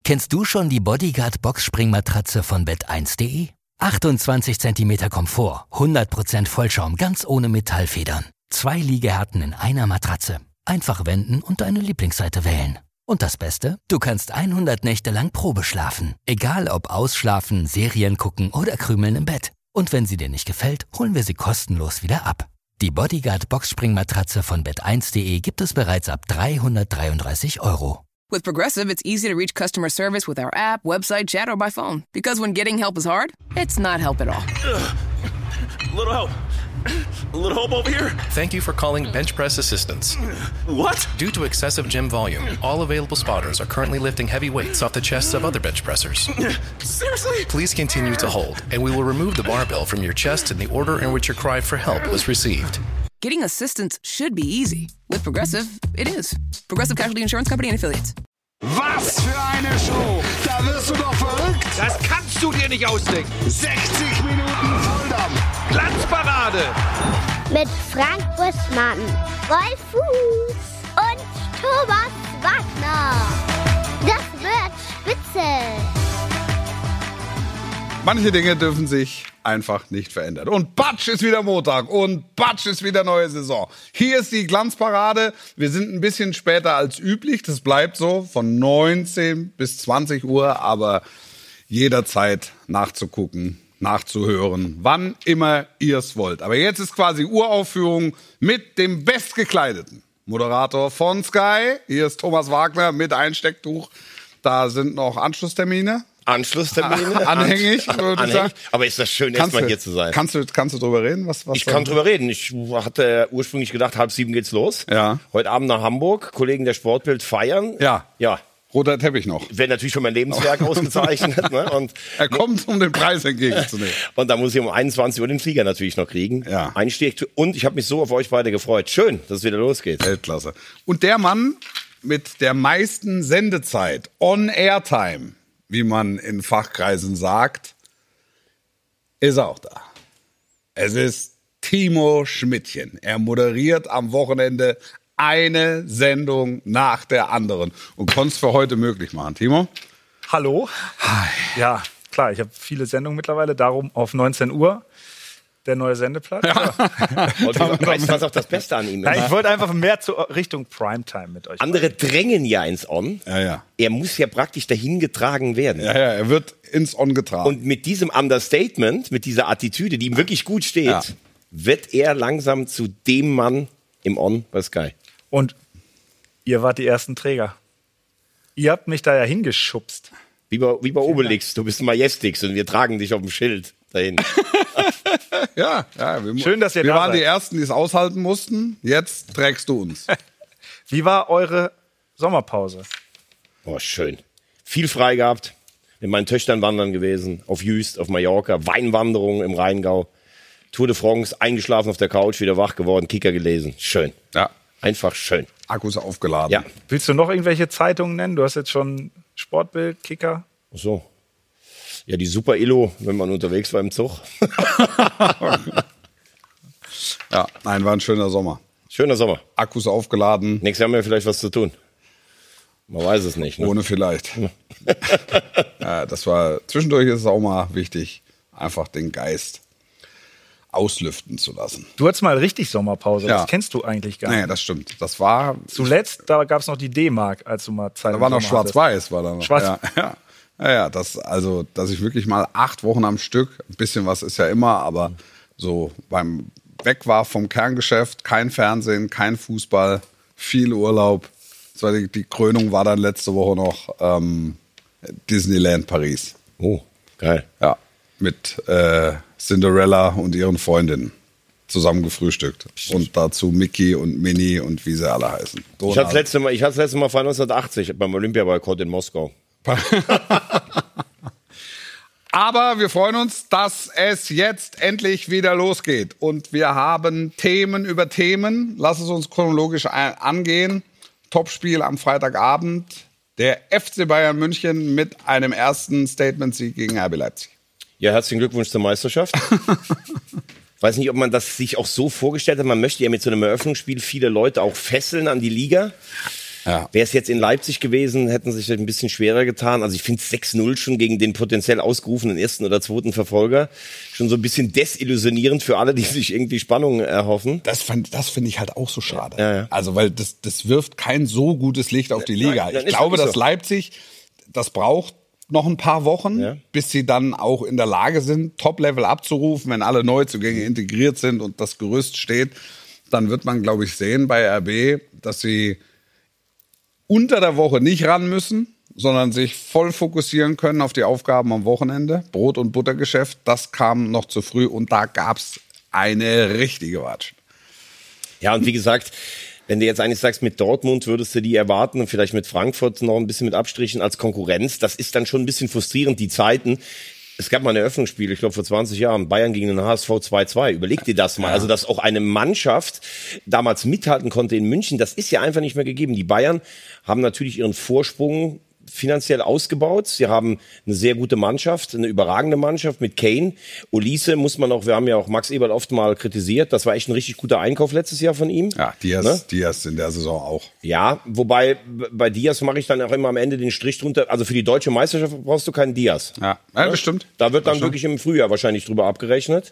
Kennst du schon die Bodyguard Boxspringmatratze von Bett1.de? 28 cm Komfort, 100% Vollschaum, ganz ohne Metallfedern. 2 Liegehärten in einer Matratze. Einfach wenden und deine Lieblingsseite wählen. Und das Beste? Du kannst 100 Nächte lang Probe schlafen. Egal ob ausschlafen, Serien gucken oder krümeln im Bett. Und wenn sie dir nicht gefällt, holen wir sie kostenlos wieder ab. Die Bodyguard Boxspringmatratze von Bett1.de gibt es bereits ab 333 €. With Progressive, it's easy to reach customer service with our app, website, chat, or by phone. Because when getting help is hard, it's not help at all. A little help. A little help over here. Thank you for calling Bench Press Assistance. What? Due to excessive gym volume, all available spotters are currently lifting heavy weights off the chests of other bench pressers. Seriously? Please continue to hold, and we will remove the barbell from your chest in the order in which your cry for help was received. Getting assistance should be easy. With Progressive, it is. Progressive Casualty Insurance Company and Affiliates. Was für eine Show! Da wirst du doch verrückt! Das kannst du dir nicht ausdenken! 60 Minuten Volldampf! Glanzparade! Mit Frank Buschmann, Wolf Fuß und Thomas Wagner. Das wird spitze. Manche Dinge dürfen sich einfach nicht verändern. Und batsch ist wieder Montag und batsch ist wieder neue Saison. Hier ist die Glanzparade. Wir sind ein bisschen später als üblich. Das bleibt so von 19 bis 20 Uhr, aber jederzeit nachzugucken, nachzuhören, wann immer ihr es wollt. Aber jetzt ist quasi Uraufführung mit dem bestgekleideten Moderator von Sky. Hier ist Thomas Wagner mit Einstecktuch. Da sind noch Anschlusstermine. Anhängig, anhängig. Aber ist das schön, erstmal hier zu sein. Kannst du drüber reden? Was ich kann drüber reden. Ich hatte ursprünglich gedacht, 6:30 geht's los. Ja. Heute Abend nach Hamburg, Kollegen der Sportbild feiern. Ja. Ja. Roter Teppich noch. Wäre natürlich schon mein Lebenswerk ausgezeichnet. Ne? Und er kommt, um den Preis entgegenzunehmen. Und da muss ich um 21 Uhr den Flieger natürlich noch kriegen. Ja. Einstieg. Und ich habe mich so auf euch beide gefreut. Schön, dass es wieder losgeht. Weltklasse. Und der Mann mit der meisten Sendezeit, On-Air-Time, wie man in Fachkreisen sagt, ist auch da. Es ist Timo Schmidtchen. Er moderiert am Wochenende eine Sendung nach der anderen und konnte es für heute möglich machen. Timo? Hallo. Hi. Ja, klar, ich habe viele Sendungen mittlerweile, darum auf 19 Uhr. Der neue Sendeplatz. Ja. Und weißt du, was auch das Beste an ihm ist? Nein, ich wollte einfach mehr Richtung Primetime mit euch. Andere drängen ja ins On. Ja. Er muss ja praktisch dahin getragen werden. Ja, er wird ins On getragen. Und mit diesem Understatement, mit dieser Attitüde, die ihm wirklich gut steht, wird er langsam zu dem Mann im On bei Sky. Und ihr wart die ersten Träger. Ihr habt mich da ja hingeschubst. Wie bei Obelix, du bist Majestix und wir tragen dich auf dem Schild dahin. Ja, schön, dass ihr wir da waren seid. die Ersten, die es aushalten mussten. Jetzt trägst du uns. Wie war eure Sommerpause? Oh, schön. Viel frei gehabt. Mit meinen Töchtern wandern gewesen. Auf Jüst, auf Mallorca. Weinwanderung im Rheingau. Tour de France, eingeschlafen auf der Couch, wieder wach geworden, Kicker gelesen. Schön. Ja. Einfach schön. Akkus aufgeladen. Ja. Willst du noch irgendwelche Zeitungen nennen? Du hast jetzt schon Sportbild, Kicker. Ach so. Ja, die Super Illo, wenn man unterwegs war im Zug. Ja, nein, war ein schöner Sommer. Schöner Sommer. Akkus aufgeladen. Nächstes Jahr haben wir vielleicht was zu tun. Man weiß es nicht. Ne? Ohne vielleicht. Ja, das war, zwischendurch ist es auch mal wichtig, einfach den Geist auslüften zu lassen. Du hattest mal richtig Sommerpause, Ja. das kennst du eigentlich gar nicht. Nee, das stimmt. Das war... Zuletzt, da gab es noch die D-Mark, als du mal Zeit Da war noch im Sommer hattest. Schwarz-Weiß. War da noch. Schwarz- Ja, dass ich wirklich mal 8 Wochen am Stück, ein bisschen was ist ja immer, aber so beim Weg war vom Kerngeschäft, kein Fernsehen, kein Fußball, viel Urlaub. Die Krönung war dann letzte Woche noch Disneyland Paris. Oh, geil. Ja, mit Cinderella und ihren Freundinnen zusammen gefrühstückt. Und dazu Mickey und Minnie und wie sie alle heißen. Ich hatte das letzte Mal vor 1980 beim Olympiaboykott in Moskau. Aber wir freuen uns, dass es jetzt endlich wieder losgeht. Und wir haben Themen über Themen. Lass es uns chronologisch angehen. Topspiel am Freitagabend. Der FC Bayern München mit einem ersten Statement-Sieg gegen RB Leipzig. Ja, herzlichen Glückwunsch zur Meisterschaft. Weiß nicht, ob man das sich auch so vorgestellt hat. Man möchte ja mit so einem Eröffnungsspiel viele Leute auch fesseln an die Liga. Ja. Wäre es jetzt in Leipzig gewesen, hätten sich das ein bisschen schwerer getan. Also ich finde 6-0 schon gegen den potenziell ausgerufenen ersten oder zweiten Verfolger schon so ein bisschen desillusionierend für alle, die sich irgendwie Spannungen erhoffen. Das finde ich halt auch so schade. Ja. Also, weil das wirft kein so gutes Licht auf die Liga. Nein, ich glaube, dass so. Leipzig, das braucht noch ein paar Wochen, bis sie dann auch in der Lage sind, Top-Level abzurufen, wenn alle Neuzugänge integriert sind und das Gerüst steht. Dann wird man, glaube ich, sehen bei RB, dass sie unter der Woche nicht ran müssen, sondern sich voll fokussieren können auf die Aufgaben am Wochenende. Brot- und Buttergeschäft, das kam noch zu früh und da gab's eine richtige Watsch. Ja, und wie gesagt, wenn du jetzt eigentlich sagst, mit Dortmund würdest du die erwarten und vielleicht mit Frankfurt noch ein bisschen mit Abstrichen als Konkurrenz, das ist dann schon ein bisschen frustrierend, die Zeiten. Es gab mal ein Eröffnungsspiel, ich glaube vor 20 Jahren, Bayern gegen den HSV 2-2. Überleg dir das mal. Also, dass auch eine Mannschaft damals mithalten konnte in München, das ist ja einfach nicht mehr gegeben. Die Bayern haben natürlich ihren Vorsprung finanziell ausgebaut. Sie haben eine sehr gute Mannschaft, eine überragende Mannschaft mit Kane. Olise muss man auch, wir haben ja auch Max Eberl oft mal kritisiert, das war echt ein richtig guter Einkauf letztes Jahr von ihm. Ja, Diaz in der Saison auch. Ja, wobei bei Diaz mache ich dann auch immer am Ende den Strich drunter. Also für die deutsche Meisterschaft brauchst du keinen Diaz. Ja, das stimmt. Da wird dann wirklich im Frühjahr wahrscheinlich drüber abgerechnet.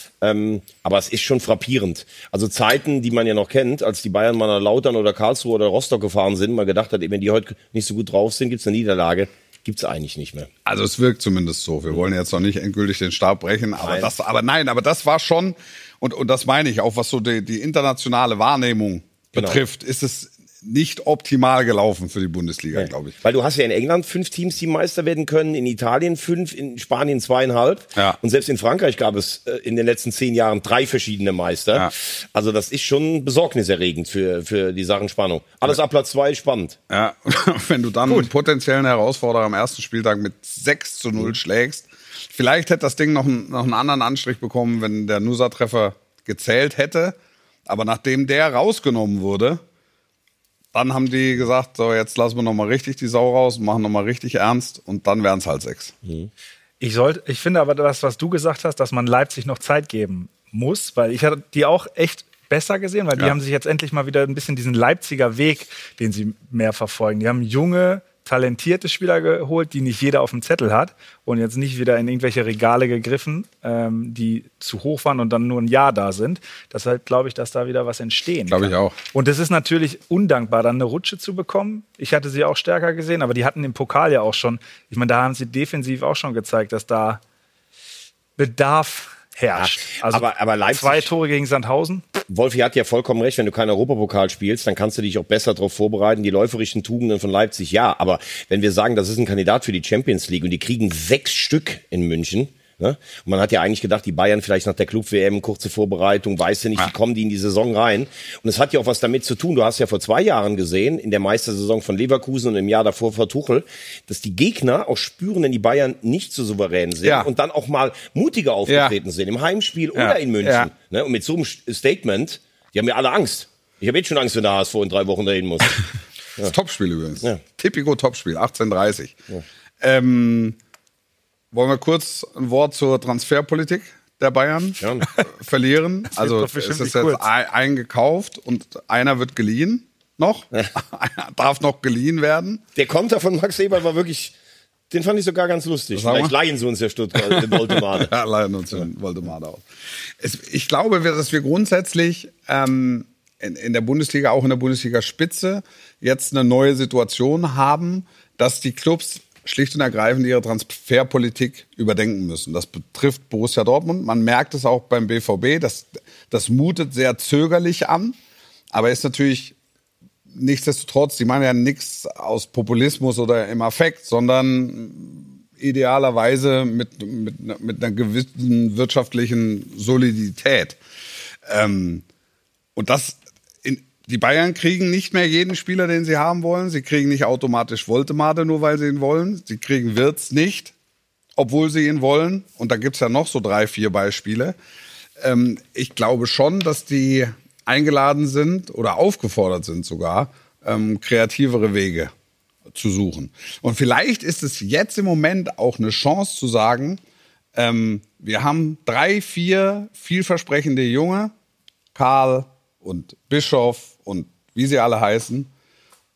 Aber es ist schon frappierend. Also Zeiten, die man ja noch kennt, als die Bayern mal nach Lautern oder Karlsruhe oder Rostock gefahren sind, mal gedacht hat, wenn die heute nicht so gut drauf sind, gibt's eine Niederlage. Gibt's eigentlich nicht mehr. Also es wirkt zumindest so. Wir wollen jetzt noch nicht endgültig den Stab brechen, aber das war schon, und das meine ich auch, was so die internationale Wahrnehmung betrifft, ist es nicht optimal gelaufen für die Bundesliga, glaube ich. Weil du hast ja in England 5 Teams, die Meister werden können, in Italien 5, in Spanien 2,5. Ja. Und selbst in Frankreich gab es in den letzten 10 Jahren 3 verschiedene Meister. Ja. Also das ist schon besorgniserregend für die Sachen Spannung. Alles ab Platz 2 spannend. Ja, wenn du dann einen potenziellen Herausforderer am ersten Spieltag mit 6-0 schlägst, vielleicht hätte das Ding noch einen anderen Anstrich bekommen, wenn der Nusa-Treffer gezählt hätte. Aber nachdem der rausgenommen wurde, dann haben die gesagt, so jetzt lassen wir nochmal richtig die Sau raus, machen nochmal richtig ernst und dann wären es halt 6. Mhm. Ich finde aber das, was du gesagt hast, dass man Leipzig noch Zeit geben muss, weil ich hatte die auch echt besser gesehen, weil die haben sich jetzt endlich mal wieder ein bisschen diesen Leipziger Weg, den sie mehr verfolgen. Die haben junge, talentierte Spieler geholt, die nicht jeder auf dem Zettel hat und jetzt nicht wieder in irgendwelche Regale gegriffen, die zu hoch waren und dann nur ein Jahr da sind. Deshalb glaube ich, dass da wieder was entstehen kann. Glaube ich auch. Und es ist natürlich undankbar, dann eine Rutsche zu bekommen. Ich hatte sie auch stärker gesehen, aber die hatten im Pokal ja auch schon, ich meine, da haben sie defensiv auch schon gezeigt, dass da Bedarf herrscht. Also aber Leipzig, 2 Tore gegen Sandhausen. Wolfi hat ja vollkommen recht, wenn du keinen Europapokal spielst, dann kannst du dich auch besser darauf vorbereiten. Die läuferischen Tugenden von Leipzig, ja, aber wenn wir sagen, das ist ein Kandidat für die Champions League und die kriegen 6 Stück in München, ne? Und man hat ja eigentlich gedacht, die Bayern vielleicht nach der Club-WM, kurze Vorbereitung, weißt du nicht, wie kommen die in die Saison rein? Und es hat ja auch was damit zu tun, du hast ja vor 2 Jahren gesehen, in der Meistersaison von Leverkusen und im Jahr davor vor Tuchel, dass die Gegner auch spüren, wenn die Bayern nicht so souverän sind und dann auch mal mutiger aufgetreten sind, im Heimspiel oder in München. Ja. Ne? Und mit so einem Statement, die haben ja alle Angst. Ich habe jetzt schon Angst, wenn der HSV in 3 Wochen dahin muss. Das Topspiel übrigens. Ja. Tipico Topspiel, 18:30. Ja. Wollen wir kurz ein Wort zur Transferpolitik der Bayern verlieren? Also es ist jetzt eingekauft und einer wird geliehen noch. Einer darf noch geliehen werden. Der Konter von Max Eberl war wirklich, den fand ich sogar ganz lustig. Vielleicht leihen sie uns ja Stuttgart, den Voldemade. Ja, leihen uns den Voldemade aus. Ich glaube, dass wir grundsätzlich in der Bundesliga, auch in der Bundesliga-Spitze, jetzt eine neue Situation haben, dass die Clubs schlicht und ergreifend ihre Transferpolitik überdenken müssen. Das betrifft Borussia Dortmund. Man merkt es auch beim BVB. Das mutet sehr zögerlich an, aber ist natürlich nichtsdestotrotz, die machen ja nichts aus Populismus oder im Affekt, sondern idealerweise mit einer gewissen wirtschaftlichen Solidität. Und die Bayern kriegen nicht mehr jeden Spieler, den sie haben wollen. Sie kriegen nicht automatisch Voldemade, nur weil sie ihn wollen. Sie kriegen Wirtz nicht, obwohl sie ihn wollen. Und da gibt's ja noch so 3, 4 Beispiele. Ich glaube schon, dass die eingeladen sind oder aufgefordert sind sogar, kreativere Wege zu suchen. Und vielleicht ist es jetzt im Moment auch eine Chance zu sagen, wir haben 3, 4 vielversprechende Junge, Karl und Bischof und wie sie alle heißen.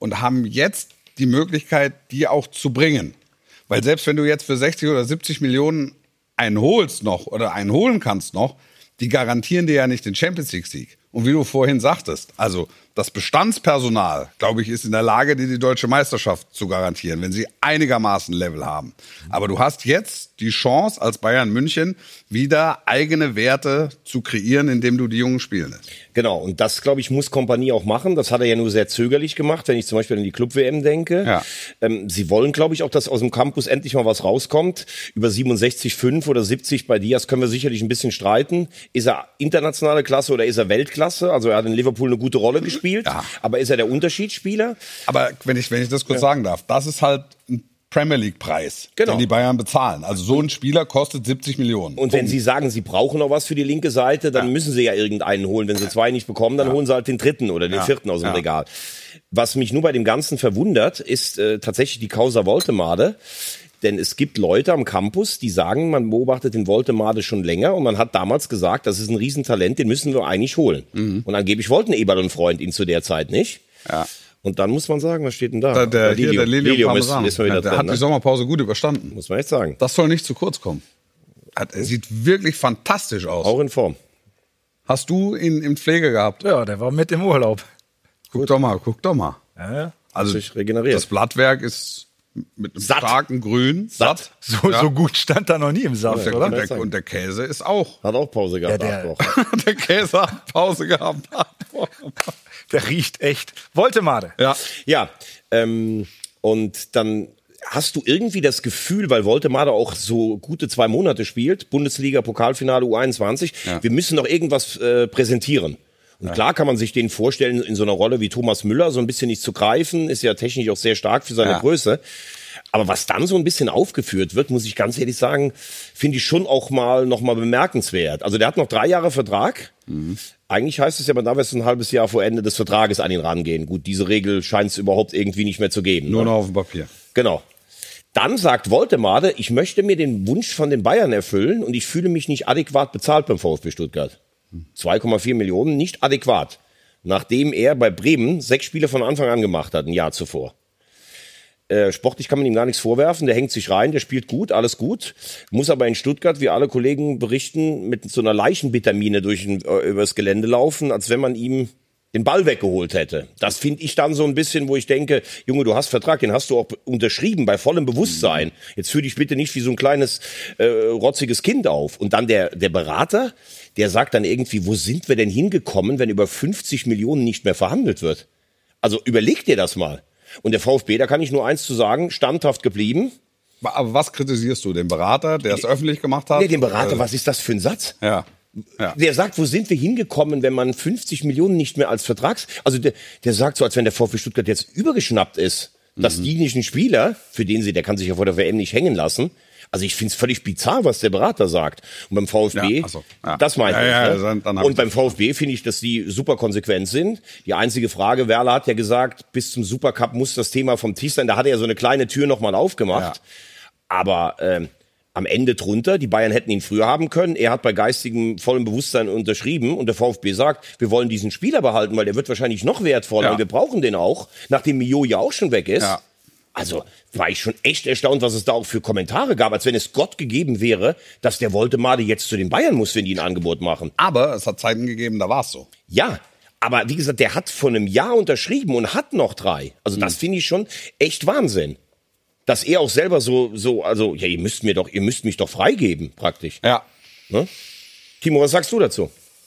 und haben jetzt die Möglichkeit, die auch zu bringen. Weil selbst wenn du jetzt für 60 oder 70 Millionen einen holst noch oder einen holen kannst noch, die garantieren dir ja nicht den Champions-League-Sieg. Und wie du vorhin sagtest, also das Bestandspersonal, glaube ich, ist in der Lage, dir die deutsche Meisterschaft zu garantieren, wenn sie einigermaßen Level haben. Aber du hast jetzt die Chance, als Bayern München wieder eigene Werte zu kreieren, indem du die Jungen spielen lässt. Genau, und das, glaube ich, muss Kompanie auch machen. Das hat er ja nur sehr zögerlich gemacht, wenn ich zum Beispiel an die Club-WM denke. Ja. Sie wollen, glaube ich, auch, dass aus dem Campus endlich mal was rauskommt. Über 67,5 oder 70 bei Diaz können wir sicherlich ein bisschen streiten. Ist er internationale Klasse oder ist er Weltklasse? Also er hat in Liverpool eine gute Rolle gespielt, aber ist er der Unterschiedsspieler? Aber wenn ich das kurz sagen darf, das ist halt ein Premier League Preis, den die Bayern bezahlen. Also so ein Spieler kostet 70 Millionen. Und wenn Sie sagen, Sie brauchen noch was für die linke Seite, dann müssen Sie ja irgendeinen holen. Wenn Sie 2 nicht bekommen, dann holen Sie halt den 3. oder den 4. aus dem Regal. Was mich nur bei dem Ganzen verwundert, ist tatsächlich die Causa Woltemade. Denn es gibt Leute am Campus, die sagen, man beobachtet den Woltemade schon länger und man hat damals gesagt, das ist ein Riesentalent, den müssen wir eigentlich holen. Und angeblich wollten Eberl und Freund ihn zu der Zeit nicht. Ja. Und dann muss man sagen, was steht denn da? Der Lilium ist mal wieder drin, hat die Sommerpause gut überstanden. Muss man echt sagen. Das soll nicht zu kurz kommen. Er sieht wirklich fantastisch aus. Auch in Form. Hast du ihn in Pflege gehabt? Ja, der war mit im Urlaub. Guck doch mal. Ja. Also regeneriert. Das Blattwerk ist mit einem starken Grün. Satt. So gut stand da noch nie im Saft, oder? Und der Käse ist auch. Hat auch Pause gehabt. Der Käse hat Pause gehabt. Der riecht echt. Woltemade. Ja. Und dann hast du irgendwie das Gefühl, weil Woltemade auch so gute 2 Monate spielt, Bundesliga, Pokalfinale U21, wir müssen noch irgendwas präsentieren. Und klar kann man sich den vorstellen in so einer Rolle wie Thomas Müller, so ein bisschen nicht zu greifen, ist ja technisch auch sehr stark für seine Größe. Aber was dann so ein bisschen aufgeführt wird, muss ich ganz ehrlich sagen, finde ich schon auch noch mal bemerkenswert. Also der hat noch 3 Jahre Vertrag. Eigentlich heißt es ja, man darf erst ein halbes Jahr vor Ende des Vertrages an ihn rangehen. Gut, diese Regel scheint es überhaupt irgendwie nicht mehr zu geben. Nur noch auf dem Papier. Genau. Dann sagt Woltemade, ich möchte mir den Wunsch von den Bayern erfüllen und ich fühle mich nicht adäquat bezahlt beim VfB Stuttgart. 2,4 Millionen, nicht adäquat. Nachdem er bei Bremen 6 Spiele von Anfang an gemacht hat, ein Jahr zuvor. Sportlich kann man ihm gar nichts vorwerfen, der hängt sich rein, der spielt gut, alles gut. Muss aber in Stuttgart, wie alle Kollegen berichten, mit so einer Leichenvitamine übers Gelände laufen, als wenn man ihm den Ball weggeholt hätte. Das finde ich dann so ein bisschen, wo ich denke, Junge, du hast Vertrag, den hast du auch unterschrieben, bei vollem Bewusstsein. Jetzt führ dich bitte nicht wie so ein kleines, rotziges Kind auf. Und dann der Berater, der sagt dann irgendwie, wo sind wir denn hingekommen, wenn über 50 Millionen nicht mehr verhandelt wird? Also überleg dir das mal. Und der VfB, da kann ich nur eins zu sagen, standhaft geblieben. Aber was kritisierst du? Den Berater, der es öffentlich gemacht hat? Nee, den Berater, was ist das für ein Satz? Ja. Der sagt, wo sind wir hingekommen, wenn man 50 Millionen nicht mehr als Also der sagt so, als wenn der VfB Stuttgart jetzt übergeschnappt ist, dass die nicht einen Spieler, für den der kann sich ja vor der WM nicht hängen lassen. Also ich finde es völlig bizarr, was der Berater sagt. Und beim VfB, das meine ich. Ne? Und beim VfB finde ich, dass die super konsequent sind. Die einzige Frage, Werler hat ja gesagt, bis zum Supercup muss das Thema vom Tisch sein. Da hat er ja so eine kleine Tür nochmal aufgemacht. Aber am Ende drunter, die Bayern hätten ihn früher haben können. Er hat bei geistigem, vollem Bewusstsein unterschrieben. Und der VfB sagt, wir wollen diesen Spieler behalten, weil der wird wahrscheinlich noch wertvoller. Und wir brauchen den auch, nachdem Mio ja auch schon weg ist. Ja. Also war ich schon echt erstaunt, was es da auch für Kommentare gab, als wenn es Gott gegeben wäre, dass der Woltemade jetzt zu den Bayern muss, wenn die ein Angebot machen. Aber es hat Zeiten gegeben, da war es so. Ja, aber wie gesagt, der hat vor einem Jahr unterschrieben und hat noch 3. Also das finde ich schon echt Wahnsinn. Dass er auch selber also ja, ihr müsst mich doch freigeben, praktisch. Ja. Ne? Timo, was sagst du dazu?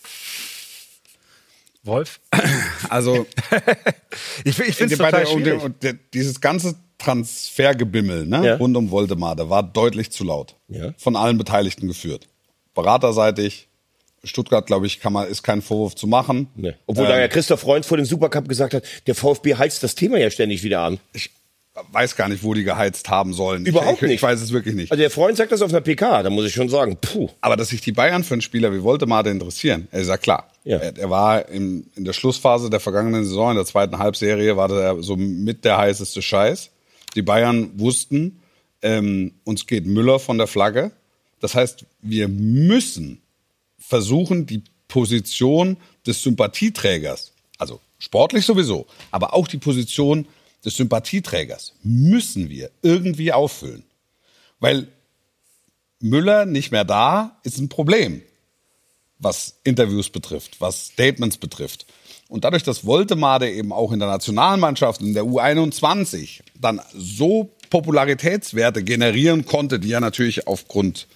Wolf? Also ich finde es total schwierig. Und dieses ganze Transfergebimmel rund um Woltemade war deutlich zu laut. Ja. Von allen Beteiligten geführt. Beraterseitig, Stuttgart, glaube ich, ist kein Vorwurf zu machen. Nee. Obwohl da ja Christoph Freund vor dem Supercup gesagt hat, der VfB heizt das Thema ja ständig wieder an. Ich weiß gar nicht, wo die geheizt haben sollen. Überhaupt nicht. Ich weiß es wirklich nicht. Also der Freund sagt das auf einer PK, da muss ich schon sagen, puh. Aber dass sich die Bayern für einen Spieler wie Woltemade interessieren, ist ja klar. Ja. Er war in der Schlussphase der vergangenen Saison, in der zweiten Halbserie, war der so mit der heißeste Scheiß. Die Bayern wussten, uns geht Müller von der Flagge. Das heißt, wir müssen versuchen, die Position des Sympathieträgers, also sportlich sowieso, aber auch die Position des Sympathieträgers müssen wir irgendwie auffüllen. Weil Müller nicht mehr da ist ein Problem, was Interviews betrifft, was Statements betrifft. Und dadurch, dass Woltemade eben auch in der Nationalmannschaft, in der U21 dann so Popularitätswerte generieren konnte, die er natürlich aufgrund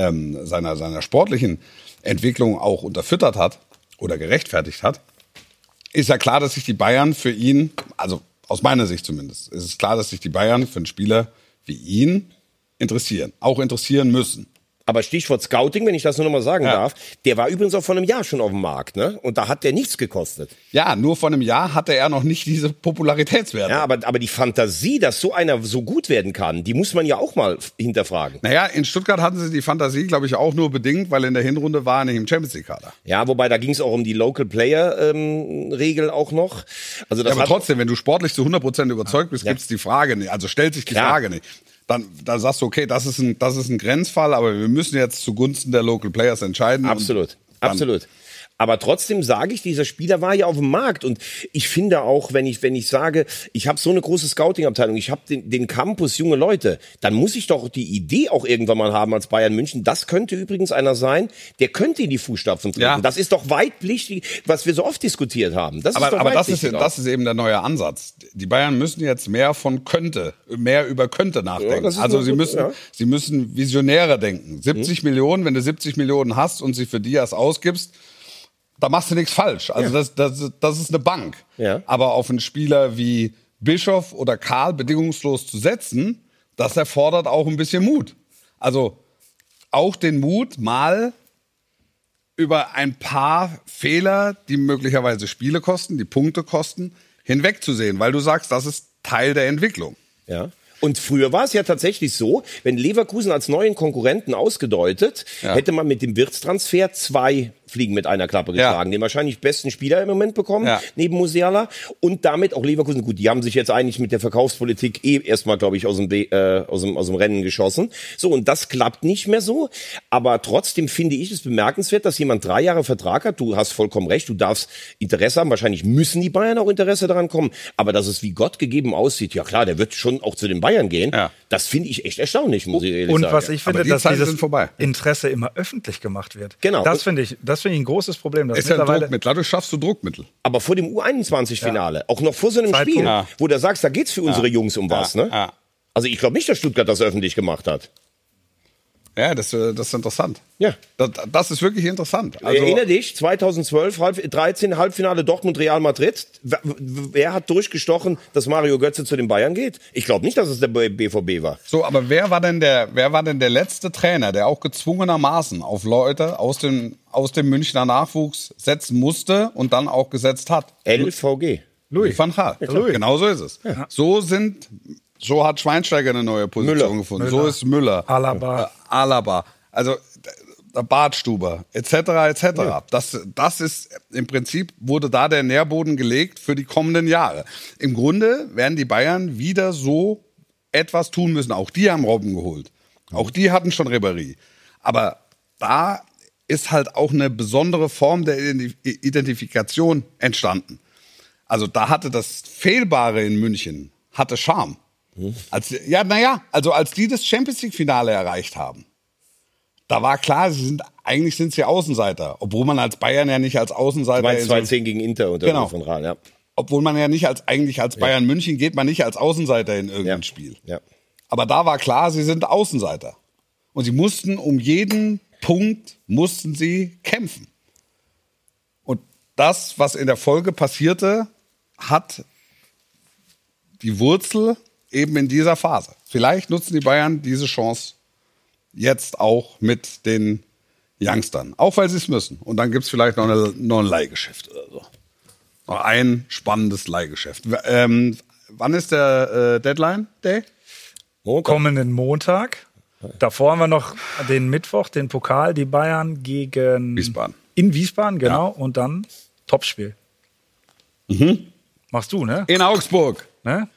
seiner sportlichen Entwicklung auch unterfüttert hat oder gerechtfertigt hat, ist ja klar, dass sich die Bayern für ihn, also aus meiner Sicht zumindest, ist es klar, dass sich die Bayern für einen Spieler wie ihn interessieren, auch interessieren müssen. Aber Stichwort Scouting, wenn ich das nur noch mal sagen darf, der war übrigens auch vor einem Jahr schon auf dem Markt, ne? Und da hat der nichts gekostet. Ja, nur vor einem Jahr hatte er noch nicht diese Popularitätswerte. Ja, aber die Fantasie, dass so einer so gut werden kann, die muss man ja auch mal hinterfragen. Naja, in Stuttgart hatten sie die Fantasie, glaube ich, auch nur bedingt, weil in der Hinrunde war er nicht im Champions-League-Kader. Ja, wobei da ging es auch um die Local-Player-Regel auch noch. Also das aber trotzdem, wenn du sportlich zu 100% überzeugt bist, gibt's die Frage nicht. Also stellt sich die Frage nicht. Dann sagst du, okay, das ist ein Grenzfall, aber wir müssen jetzt zugunsten der Local Players entscheiden. Absolut, absolut. Aber trotzdem sage ich, dieser Spieler war ja auf dem Markt. Und ich finde auch, wenn ich sage, ich habe so eine große Scouting-Abteilung, ich habe den Campus junge Leute, dann muss ich doch die Idee auch irgendwann mal haben als Bayern München. Das könnte übrigens einer sein, der könnte in die Fußstapfen treten. Ja. Das ist doch weitblick, was wir so oft diskutiert haben. Aber das ist eben der neue Ansatz. Die Bayern müssen jetzt mehr über könnte nachdenken. Ja, also sie müssen visionärer denken. 70 Millionen, wenn du 70 Millionen hast und sie für Diaz ausgibst, da machst du nichts falsch. Also das ist eine Bank. Ja. Aber auf einen Spieler wie Bischof oder Karl bedingungslos zu setzen, das erfordert auch ein bisschen Mut. Also auch den Mut, mal über ein paar Fehler, die möglicherweise Spiele kosten, die Punkte kosten, hinwegzusehen. Weil du sagst, das ist Teil der Entwicklung. Ja. Und früher war es ja tatsächlich so, wenn Leverkusen als neuen Konkurrenten ausgedeutet, hätte man mit dem Wirtstransfer 2 Fliegen mit einer Klappe geschlagen. Den wahrscheinlich besten Spieler im Moment bekommen, neben Musiala. Und damit auch Leverkusen, gut, die haben sich jetzt eigentlich mit der Verkaufspolitik erstmal, glaube ich, aus dem Rennen geschossen. So, und das klappt nicht mehr so. Aber trotzdem finde ich es bemerkenswert, dass jemand 3 Jahre Vertrag hat. Du hast vollkommen recht, du darfst Interesse haben. Wahrscheinlich müssen die Bayern auch Interesse daran kommen. Aber dass es wie Gott gegeben aussieht, ja klar, der wird schon auch zu den Bayern gehen. Ja. Das finde ich echt erstaunlich, muss ich ehrlich sagen. Und was ich finde, dass dieses Interesse immer öffentlich gemacht wird. Genau. Das finde ich ein großes Problem. Ist ja ein Druckmittel. Dadurch schaffst du Druckmittel. Aber vor dem U21-Finale, auch noch vor so einem Spiel, wo du sagst, da geht's für unsere Jungs um was. Ne? Ja. Also ich glaube nicht, dass Stuttgart das öffentlich gemacht hat. Ja, das ist interessant. Ja. Das ist wirklich interessant. Also, erinnere dich, 2012, 13 Halbfinale Dortmund-Real Madrid. Wer hat durchgestochen, dass Mario Götze zu den Bayern geht? Ich glaube nicht, dass es der BVB war. So, aber wer war denn der letzte Trainer, der auch gezwungenermaßen auf Leute aus dem Münchner Nachwuchs setzen musste und dann auch gesetzt hat? LVG. Louis van Gaal. Ja, genau so ist es. Ja. So hat Schweinsteiger eine neue Position gefunden. So ist Müller. Alaba. Also Bartstuber, etc. Ja. Das ist im Prinzip, wurde da der Nährboden gelegt für die kommenden Jahre. Im Grunde werden die Bayern wieder so etwas tun müssen. Auch die haben Robben geholt. Auch die hatten schon Ribéry. Aber da ist halt auch eine besondere Form der Identifikation entstanden. Also da hatte das Fehlbare in München, hatte Charme. Als die das Champions-League-Finale erreicht haben, da war klar, eigentlich sind sie Außenseiter. Obwohl man als Bayern ja nicht als Außenseiter... Du meinst 2-10 gegen Inter unter von Rahl, ja. Obwohl man ja nicht als Bayern München geht man nicht als Außenseiter in irgendein Spiel. Ja. Aber da war klar, sie sind Außenseiter. Und sie mussten um jeden Punkt kämpfen. Und das, was in der Folge passierte, hat die Wurzel eben in dieser Phase. Vielleicht nutzen die Bayern diese Chance jetzt auch mit den Youngstern. Auch weil sie es müssen. Und dann gibt es vielleicht noch ein Leihgeschäft oder so. Noch ein spannendes Leihgeschäft. Wann ist der Deadline Day? Kommenden Montag. Davor haben wir noch den Mittwoch, den Pokal, die Bayern gegen Wiesbaden. In Wiesbaden, genau. Ja. Und dann Topspiel. Mhm. Machst du, ne? In Augsburg. Ne?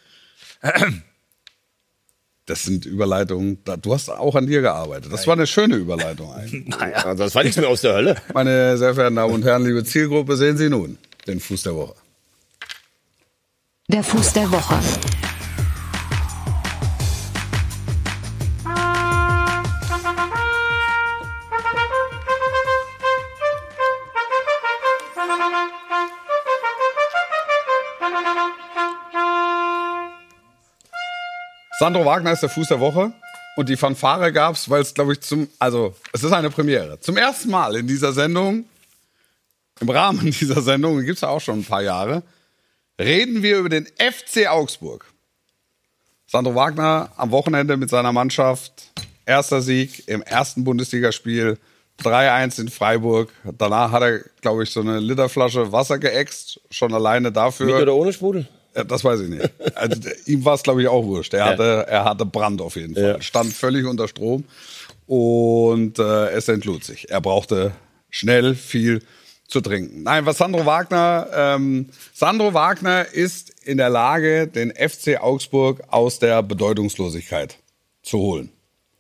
Das sind Überleitungen, du hast auch an dir gearbeitet. Das war eine schöne Überleitung eigentlich. Naja, das war nichts mehr aus der Hölle. Meine sehr verehrten Damen und Herren, liebe Zielgruppe, sehen Sie nun den Fuß der Woche. Der Fuß der Woche. Sandro Wagner ist der Fuß der Woche. Und die Fanfare gab's, weil es, glaube ich, es ist eine Premiere. Zum ersten Mal in dieser Sendung, im Rahmen dieser Sendung, die gibt's ja auch schon ein paar Jahre, reden wir über den FC Augsburg. Sandro Wagner am Wochenende mit seiner Mannschaft, erster Sieg im ersten Bundesligaspiel, 3-1 in Freiburg. Danach hat er, glaube ich, so eine Literflasche Wasser geäxt, schon alleine dafür. Mit oder ohne Sprudel? Das weiß ich nicht. Also, ihm war es, glaube ich, auch wurscht. Er hatte Brand auf jeden Fall. Ja. Stand völlig unter Strom und es entlud sich. Er brauchte schnell viel zu trinken. Nein, was Sandro Wagner ist in der Lage, den FC Augsburg aus der Bedeutungslosigkeit zu holen.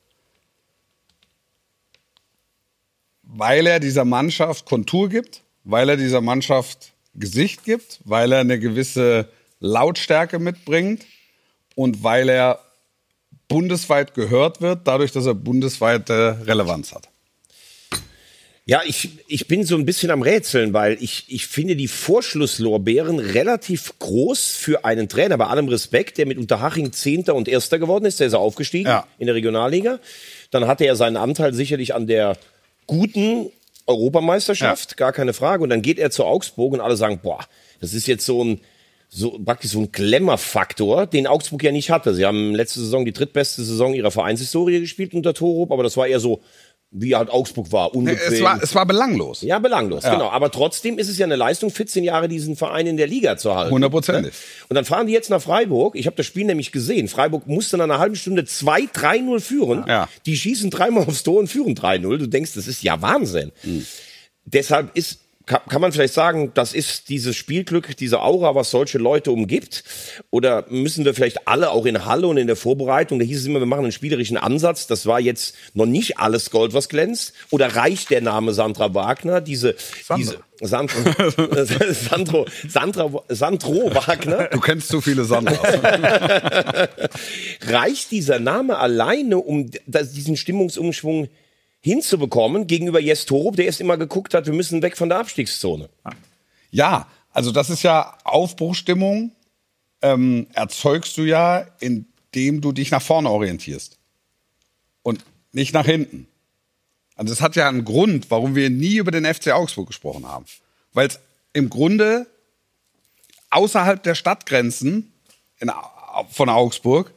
Weil er dieser Mannschaft Kontur gibt, weil er dieser Mannschaft Gesicht gibt, weil er eine gewisse Lautstärke mitbringt und weil er bundesweit gehört wird, dadurch, dass er bundesweite Relevanz hat. Ja, ich bin so ein bisschen am Rätseln, weil ich finde die Vorschlusslorbeeren relativ groß für einen Trainer, bei allem Respekt, der mit Unterhaching 10. und 1. geworden ist, der ist aufgestiegen in der Regionalliga. Dann hatte er seinen Anteil sicherlich an der guten Europameisterschaft, gar keine Frage. Und dann geht er zu Augsburg und alle sagen, boah, das ist jetzt praktisch so ein Glamour-Faktor, den Augsburg ja nicht hatte. Sie haben letzte Saison die drittbeste Saison ihrer Vereinshistorie gespielt unter Torup, aber das war eher so, wie halt Augsburg war, unbequem. Es war belanglos. Ja, belanglos, genau. Aber trotzdem ist es ja eine Leistung, 14 Jahre diesen Verein in der Liga zu halten. 100%. Und dann fahren die jetzt nach Freiburg. Ich habe das Spiel nämlich gesehen. Freiburg musste nach einer halben Stunde 3-0 führen. Ja. Die schießen 3-mal aufs Tor und führen 3-0. Du denkst, das ist ja Wahnsinn. Deshalb kann man vielleicht sagen, das ist dieses Spielglück, diese Aura, was solche Leute umgibt? Oder müssen wir vielleicht alle auch in Halle und in der Vorbereitung, da hieß es immer, wir machen einen spielerischen Ansatz, das war jetzt noch nicht alles Gold, was glänzt? Oder reicht der Name Sandro Wagner, Sandro Wagner? Du kennst zu viele Sandras. Reicht dieser Name alleine, um diesen Stimmungsumschwung hinzubekommen gegenüber Jes Torup, der erst immer geguckt hat, wir müssen weg von der Abstiegszone? Ja, also das ist ja Aufbruchstimmung, erzeugst du ja, indem du dich nach vorne orientierst und nicht nach hinten. Also das hat ja einen Grund, warum wir nie über den FC Augsburg gesprochen haben. Weil es im Grunde außerhalb der Stadtgrenzen von Augsburg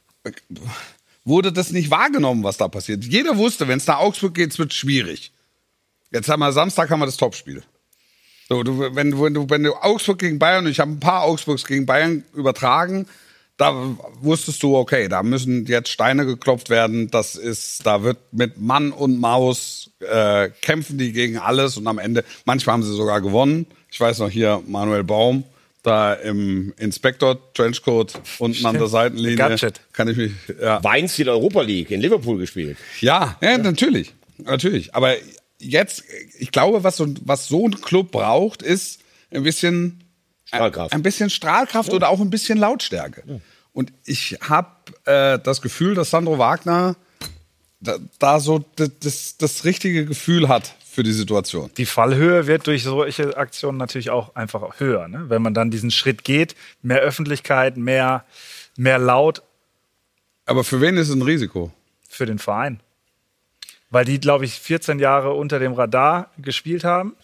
wurde das nicht wahrgenommen, was da passiert. Jeder wusste, wenn es nach Augsburg geht, wird es schwierig. Jetzt haben wir Samstag das Topspiel. So, wenn du Augsburg gegen Bayern, und ich habe ein paar Augsburgs gegen Bayern übertragen, da wusstest du, okay, da müssen jetzt Steine geklopft werden. Da wird mit Mann und Maus kämpfen die gegen alles und am Ende, manchmal haben sie sogar gewonnen. Ich weiß noch hier, Manuel Baum, da im Inspektor-Trenchcoat unten an der Seitenlinie. Gadget. Kann ich mich, Weins in der Europa League, in Liverpool gespielt. Ja, natürlich. Aber jetzt, ich glaube, was so ein Club braucht, ist ein bisschen Strahlkraft. Ein bisschen Strahlkraft oder auch ein bisschen Lautstärke. Ja. Und ich habe das Gefühl, dass Sandro Wagner da so das richtige Gefühl hat für die Situation. Die Fallhöhe wird durch solche Aktionen natürlich auch einfach höher, ne? Wenn man dann diesen Schritt geht, mehr Öffentlichkeit, mehr Laut. Aber für wen ist es ein Risiko? Für den Verein. Weil die, glaube ich, 14 Jahre unter dem Radar gespielt haben.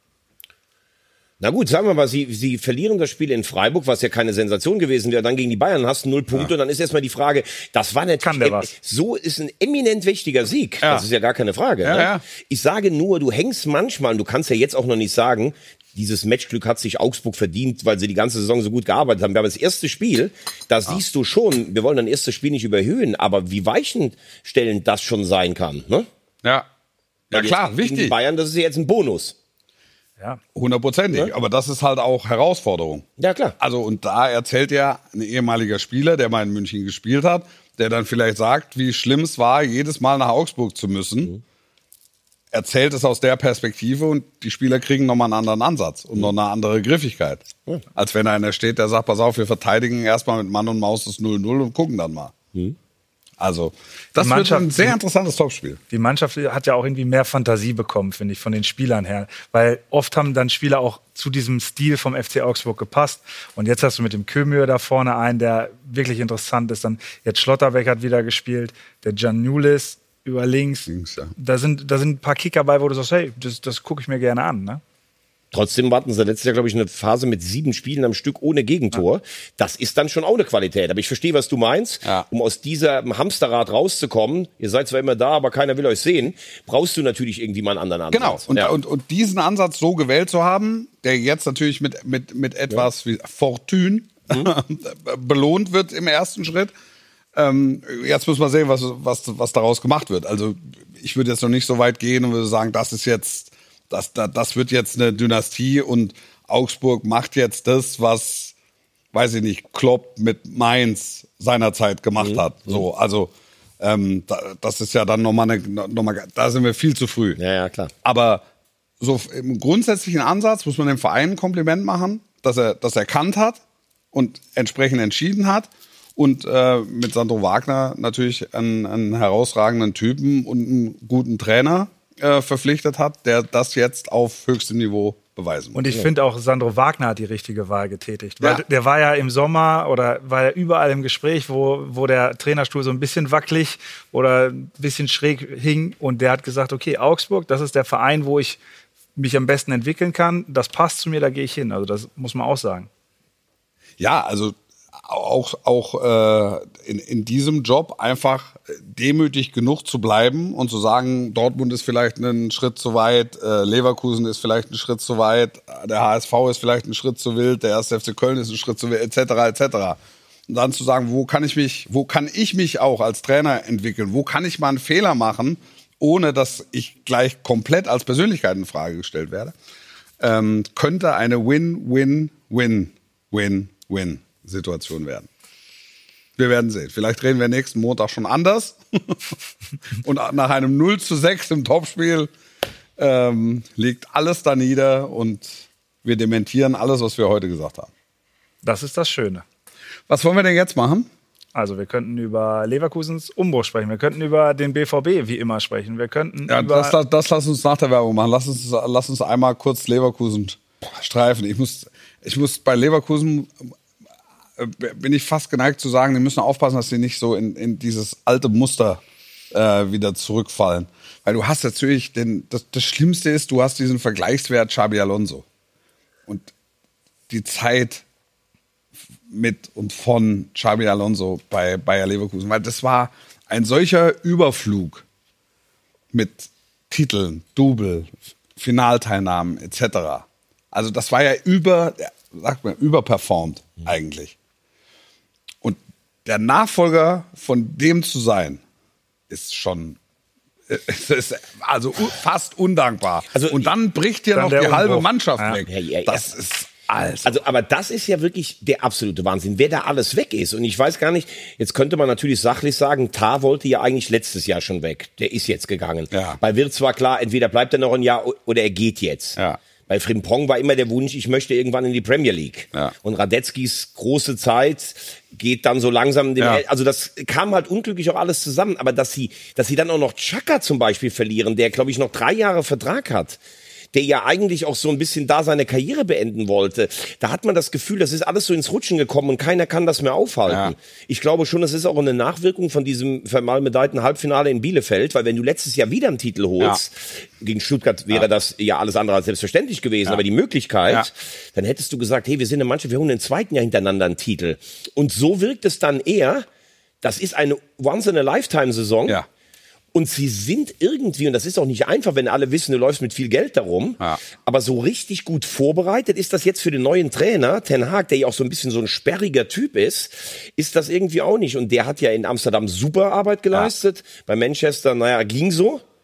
Na gut, sagen wir mal, sie verlieren das Spiel in Freiburg, was ja keine Sensation gewesen wäre, dann gegen die Bayern hast du 0 Punkte und dann ist erstmal die Frage, das war natürlich, so ist ein eminent wichtiger Sieg, das ist ja gar keine Frage. Ne? Ja. Ich sage nur, du hängst manchmal, und du kannst ja jetzt auch noch nicht sagen, dieses Matchglück hat sich Augsburg verdient, weil sie die ganze Saison so gut gearbeitet haben. Aber das erste Spiel, da siehst du schon, wir wollen ein erstes Spiel nicht überhöhen, aber wie weichenstellend das schon sein kann. Ne? Ja, klar, wichtig. Die Bayern, das ist ja jetzt ein Bonus. Ja, 100%. Ja? Aber das ist halt auch Herausforderung. Ja, klar. Also, und da erzählt ja ein ehemaliger Spieler, der mal in München gespielt hat, der dann vielleicht sagt, wie schlimm es war, jedes Mal nach Augsburg zu müssen. erzählt es aus der Perspektive und die Spieler kriegen nochmal einen anderen Ansatz und noch eine andere Griffigkeit. Als wenn einer steht, der sagt, pass auf, wir verteidigen erstmal mit Mann und Maus das 0-0 und gucken dann mal. Also, das wird ein sehr interessantes Topspiel. Die Mannschaft hat ja auch irgendwie mehr Fantasie bekommen, finde ich, von den Spielern her. Weil oft haben dann Spieler auch zu diesem Stil vom FC Augsburg gepasst. Und jetzt hast du mit dem Kömür da vorne einen, der wirklich interessant ist. Dann jetzt Schlotterbeck hat wieder gespielt, der Giannoulis über links. Ja. Da sind ein paar Kicker bei, wo du sagst, hey, das gucke ich mir gerne an, ne? Trotzdem hatten sie letztes Jahr, glaube ich, eine Phase mit 7 Spielen am Stück ohne Gegentor. Ja. Das ist dann schon auch eine Qualität. Aber ich verstehe, was du meinst. Ja. Um aus diesem Hamsterrad rauszukommen, ihr seid zwar immer da, aber keiner will euch sehen, brauchst du natürlich irgendwie mal einen anderen Ansatz. Genau. Und diesen Ansatz so gewählt zu haben, der jetzt natürlich mit etwas wie Fortune belohnt wird im ersten Schritt. Jetzt muss man sehen, was daraus gemacht wird. Also ich würde jetzt noch nicht so weit gehen und würde sagen, das wird jetzt eine Dynastie und Augsburg macht jetzt das, was, weiß ich nicht, Klopp mit Mainz seinerzeit gemacht hat. So, also das ist ja dann nochmal, da sind wir viel zu früh. Ja, klar. Aber so im grundsätzlichen Ansatz muss man dem Verein ein Kompliment machen, dass er das erkannt hat und entsprechend entschieden hat. Und mit Sandro Wagner natürlich einen herausragenden Typen und einen guten Trainer verpflichtet hat, der das jetzt auf höchstem Niveau beweisen muss. Und ich finde auch, Sandro Wagner hat die richtige Wahl getätigt. Weil der war ja im Sommer oder war ja überall im Gespräch, wo der Trainerstuhl so ein bisschen wackelig oder ein bisschen schräg hing. Und der hat gesagt, okay, Augsburg, das ist der Verein, wo ich mich am besten entwickeln kann. Das passt zu mir, da gehe ich hin. Also das muss man auch sagen. Ja, also auch in diesem Job einfach demütig genug zu bleiben und zu sagen, Dortmund ist vielleicht einen Schritt zu weit, Leverkusen ist vielleicht einen Schritt zu weit, der HSV ist vielleicht einen Schritt zu wild, der 1. FC Köln ist einen Schritt zu wild, etc. etc. Und dann zu sagen, wo kann ich mich auch als Trainer entwickeln, wo kann ich mal einen Fehler machen, ohne dass ich gleich komplett als Persönlichkeit in Frage gestellt werde, könnte eine Win-Win-Win-Win-Situation werden. Wir werden sehen. Vielleicht reden wir nächsten Montag schon anders. Und nach einem 0-6 im Topspiel liegt alles da nieder und wir dementieren alles, was wir heute gesagt haben. Das ist das Schöne. Was wollen wir denn jetzt machen? Also wir könnten über Leverkusens Umbruch sprechen. Wir könnten über den BVB wie immer sprechen. Wir könnten das lass uns nach der Werbung machen. Lass uns einmal kurz Leverkusen streifen. Ich muss bei Leverkusen bin ich fast geneigt zu sagen, die müssen aufpassen, dass sie nicht so in dieses alte Muster wieder zurückfallen. Weil du hast natürlich, das Schlimmste ist, du hast diesen Vergleichswert Xabi Alonso. Und die Zeit mit und von Xabi Alonso bei Bayer Leverkusen. Weil das war ein solcher Überflug mit Titeln, Double, Finalteilnahmen etc. Also das war ja überperformt eigentlich. Und der Nachfolger von dem zu sein, ist schon fast undankbar. Also, und dann bricht dir noch die halbe Mannschaft weg. Das ist aber das ist ja wirklich der absolute Wahnsinn, wer da alles weg ist. Und ich weiß gar nicht, jetzt könnte man natürlich sachlich sagen, Tah wollte ja eigentlich letztes Jahr schon weg. Der ist jetzt gegangen. Ja. Bei Wirtz war klar, entweder bleibt er noch ein Jahr oder er geht jetzt. Ja. Bei Frimpong war immer der Wunsch, ich möchte irgendwann in die Premier League. Ja. Und Radetzkis große Zeit geht dann so langsam. Also das kam halt unglücklich auch alles zusammen. Aber dass sie dann auch noch Xhaka zum Beispiel verlieren, der, glaube ich, noch 3 Jahre Vertrag hat, der ja eigentlich auch so ein bisschen da seine Karriere beenden wollte, da hat man das Gefühl, das ist alles so ins Rutschen gekommen und keiner kann das mehr aufhalten. Ja. Ich glaube schon, das ist auch eine Nachwirkung von diesem vermalmedeiten Halbfinale in Bielefeld, weil wenn du letztes Jahr wieder einen Titel holst, gegen Stuttgart wäre das ja alles andere als selbstverständlich gewesen, aber die Möglichkeit, dann hättest du gesagt, hey, wir sind eine Mannschaft, wir holen im 2. Jahr hintereinander einen Titel. Und so wirkt es dann eher, das ist eine Once-in-a-Lifetime-Saison. Ja. Und sie sind irgendwie, und das ist auch nicht einfach, wenn alle wissen, du läufst mit viel Geld darum, aber so richtig gut vorbereitet ist das jetzt für den neuen Trainer, Ten Hag, der ja auch so ein bisschen so ein sperriger Typ ist das irgendwie auch nicht. Und der hat ja in Amsterdam super Arbeit geleistet, bei Manchester, ging so. Ja.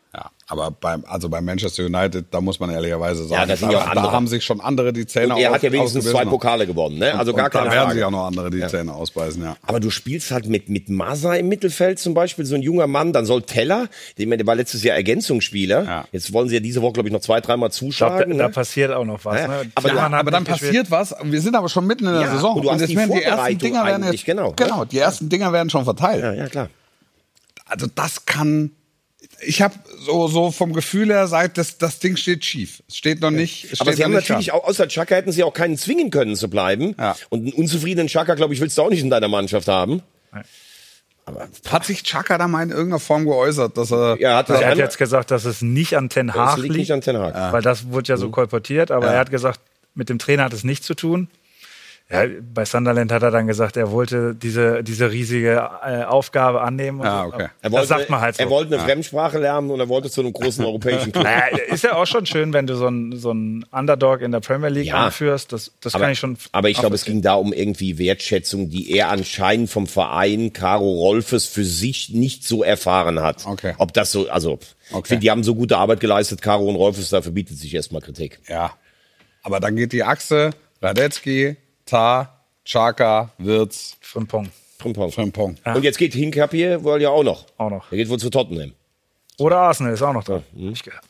Aber bei Manchester United, da muss man ehrlicherweise sagen, Ja, das sind ja auch da andere. haben sich schon andere die Zähne Und er hat ja wenigstens ausgebissen. 2 Pokale gewonnen, ne? Also gar keine Da werden Frage. sich auch noch andere die Zähne ausbeißen, ja. Aber du spielst halt mit Massa im Mittelfeld zum Beispiel, so ein junger Mann, dann soll Teller, der war letztes Jahr Ergänzungsspieler. Ja. Jetzt wollen sie ja diese Woche, glaube ich, noch 2-3 Mal Ich glaube, zuschlagen. da Ne? passiert auch noch was. Ja, Ne? aber Tillmann hat Aber dann nicht gespielt. passiert was. Wir sind aber schon mitten in der Ja, Saison. und du hast jetzt die werden die ersten Vorbereitung Dinger werden eigentlich, jetzt, genau. die ersten Dinger werden schon verteilt. Ja, klar. Also das kann. Ich habe so vom Gefühl her sagt, das Ding steht schief. Es steht noch nicht. Es Aber steht sie haben noch nicht natürlich auch, außer Xhaka hätten sie auch keinen zwingen können zu bleiben. Ja. Und einen unzufriedenen Xhaka, glaube ich, willst du auch nicht in deiner Mannschaft haben. Hat sich Xhaka da mal in irgendeiner Form geäußert, dass er. Ja, hat Er hat einmal- jetzt gesagt, dass es nicht an Ten Hag Es liegt nicht an Ten Hag. weil das wurde ja so kolportiert, aber er hat gesagt, mit dem Trainer hat es nichts zu tun. Ja, bei Sunderland hat er dann gesagt, er wollte diese riesige Aufgabe annehmen. Und Ja, so. okay. Er Das sagt man halt so. Er wollte eine Fremdsprache lernen und er wollte zu einem großen europäischen Club. Naja, ist ja auch schon schön, wenn du so einen Underdog in der Premier League Ja. anführst. Das kann ich schon. Aber ich glaube, es nachvollziehen. ging da um irgendwie Wertschätzung, die er anscheinend vom Verein Caro Rolfes für sich nicht so erfahren hat. Okay. Ob das so, also, ich finde, die haben so gute Arbeit geleistet, Caro und Rolfes, dafür bietet sich erstmal Kritik. Ja. Aber dann geht die Achse Radetzky, Tah, Xhaka, Wirtz, Frimpong. Frimpong. Und jetzt geht Hinkapier wohl ja auch noch. Auch noch. Der geht wohl zu Tottenham. Oder Arsenal ist auch noch da. Ich gehört.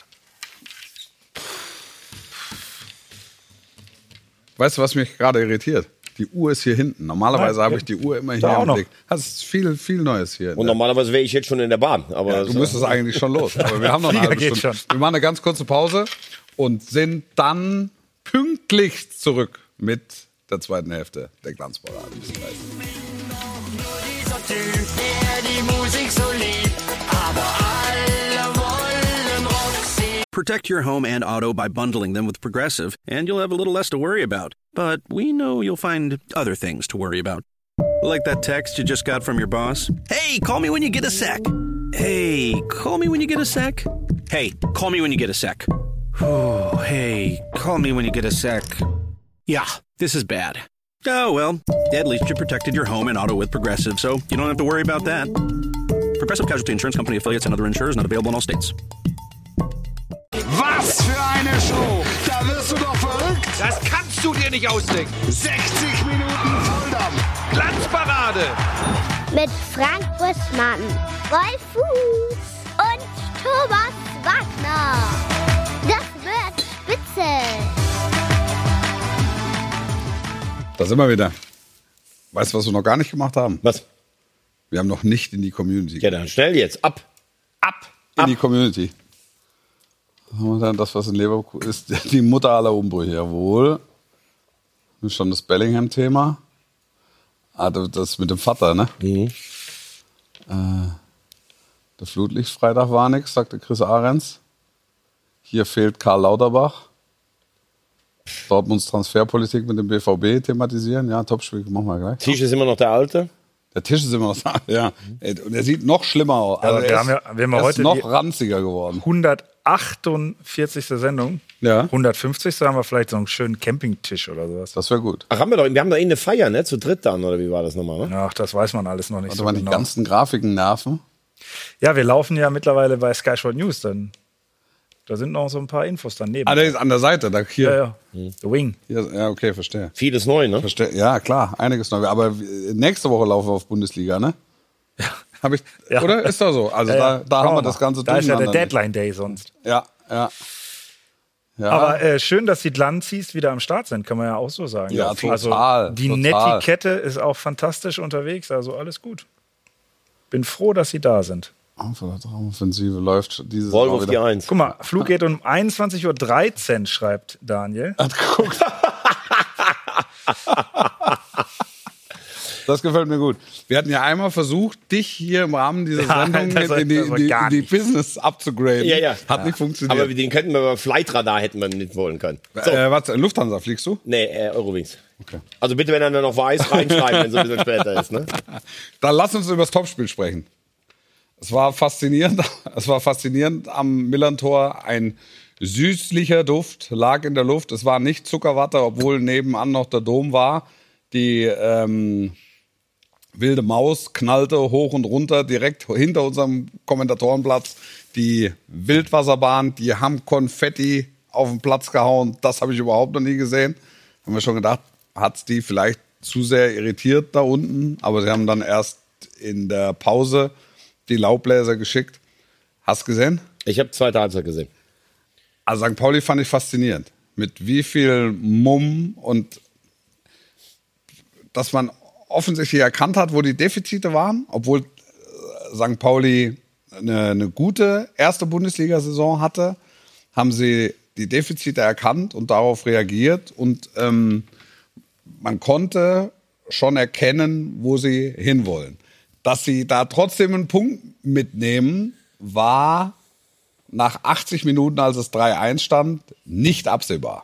Weißt du, was mich gerade irritiert? Die Uhr ist hier hinten. Normalerweise habe ich die Uhr immer hier Da auch im noch. Blick. Das ist viel Neues hier. Und normalerweise wäre ich jetzt schon in der Bahn. Aber Ja, du müsstest eigentlich schon los. Aber wir haben noch eine Flieger halbe geht Stunde. schon. Wir machen eine ganz kurze Pause und sind dann pünktlich zurück mit der zweiten Hälfte der Glanzparade. Bis gleich. Protect your home and auto by bundling them with Progressive, and you'll have a little less to worry about. But we know you'll find other things to worry about. Like that text you just got from your boss. Hey, call me when you get a sec. Hey, call me when you get a sec. Hey, call me when you get a sec. Whew, hey, call me when you get a sec. Yeah, this is bad. Oh, well, at least you protected your home and auto with Progressive, so you don't have to worry about that. Progressive Casualty Insurance Company affiliates and other insurers not available in all states. Was für eine Show! Da wirst du doch verrückt! Das kannst du dir nicht ausdenken. 60 Minuten Volldampf! Glanzparade. Mit Frank Buschmann, Wolf Fuß und Thomas Wagner. Das wird spitze. Da sind wir wieder. Weißt du, was wir noch gar nicht gemacht haben? Was? Wir haben noch nicht in die Community. Ja, dann schnell jetzt. Ab. In die Community. Was haben wir dann? Das, was in Leverkusen ist, die Mutter aller Umbrüche. Jawohl. Das ist schon das Bellingham-Thema. Ah, das mit dem Vater, ne? Mhm. Der Flutlichtfreitag war nix, sagte Chris Ahrens. Hier fehlt Karl Lauterbach. Dortmunds Transferpolitik mit dem BVB thematisieren. Ja, Topspiel, machen wir gleich. Tisch ist immer noch der alte. Der Tisch ist immer noch da, ja. Und er sieht noch schlimmer aus. Aber wir er haben ja er heute ist noch die- ranziger geworden. 148. Sendung. Ja. 150. haben wir vielleicht so einen schönen Campingtisch oder sowas. Das wäre gut. Ach, wir haben doch eine Feier, ne? Zu dritt dann, oder wie war das nochmal, ne? Ach, das weiß man alles noch nicht Also so man die genau. ganzen Grafiken nerven. Ja, wir laufen ja mittlerweile bei Sky Sport News. Da sind noch so ein paar Infos daneben. Ah, der ist an der Seite. Da hier. Ja. The Wing. Hier, ja, okay, verstehe. Vieles neu, ne? Ja, klar, einiges neu. Aber nächste Woche laufen wir auf Bundesliga, ne? Ja. Hab ich, Ja. Oder? Ist doch so. Also da haben wir das Ganze Da ist ja der durcheinander. Deadline Day sonst. Ja. Aber schön, dass die Glanzis wieder am Start sind, kann man ja auch so sagen. Ja, Also total, die total. Netiquette ist auch fantastisch unterwegs, also alles gut. Bin froh, dass sie da sind. Offensive läuft dieses Wollen wir Mal auf wieder. die Eins. Guck mal, Flug geht um 21.13 Uhr, schreibt Daniel. Das gefällt mir gut. Wir hatten ja einmal versucht, dich hier im Rahmen dieser Ja, Sendung das war- in die, das war in die, gar in die nichts. Business abzugraden. Ja. Hat nicht funktioniert. Aber den könnten wir bei Flightradar hätten wir nicht wollen können. So. Was, Lufthansa, fliegst du? Nee, Eurowings. Okay. Also bitte, wenn er dann noch weiß, reinschreiben, wenn es ein bisschen später ist, ne? Dann lass uns über das Topspiel sprechen. Es war faszinierend. Es war faszinierend am Millantor. Ein süßlicher Duft lag in der Luft. Es war nicht Zuckerwatte, obwohl nebenan noch der Dom war. Die wilde Maus knallte hoch und runter, direkt hinter unserem Kommentatorenplatz. Die Wildwasserbahn, die haben Konfetti auf den Platz gehauen. Das habe ich überhaupt noch nie gesehen. Haben wir schon gedacht, hat's die vielleicht zu sehr irritiert da unten. Aber sie haben dann erst in der Pause die Laubbläser geschickt. Hast du gesehen? Ich habe zweite Halbzeit gesehen. Also St. Pauli fand ich faszinierend. Mit wie viel Mumm und dass man offensichtlich erkannt hat, wo die Defizite waren, obwohl St. Pauli eine gute erste Bundesliga-Saison hatte, haben sie die Defizite erkannt und darauf reagiert. Und man konnte schon erkennen, wo sie hinwollen. Dass sie da trotzdem einen Punkt mitnehmen, war nach 80 Minuten, als es 3-1 stand, nicht absehbar.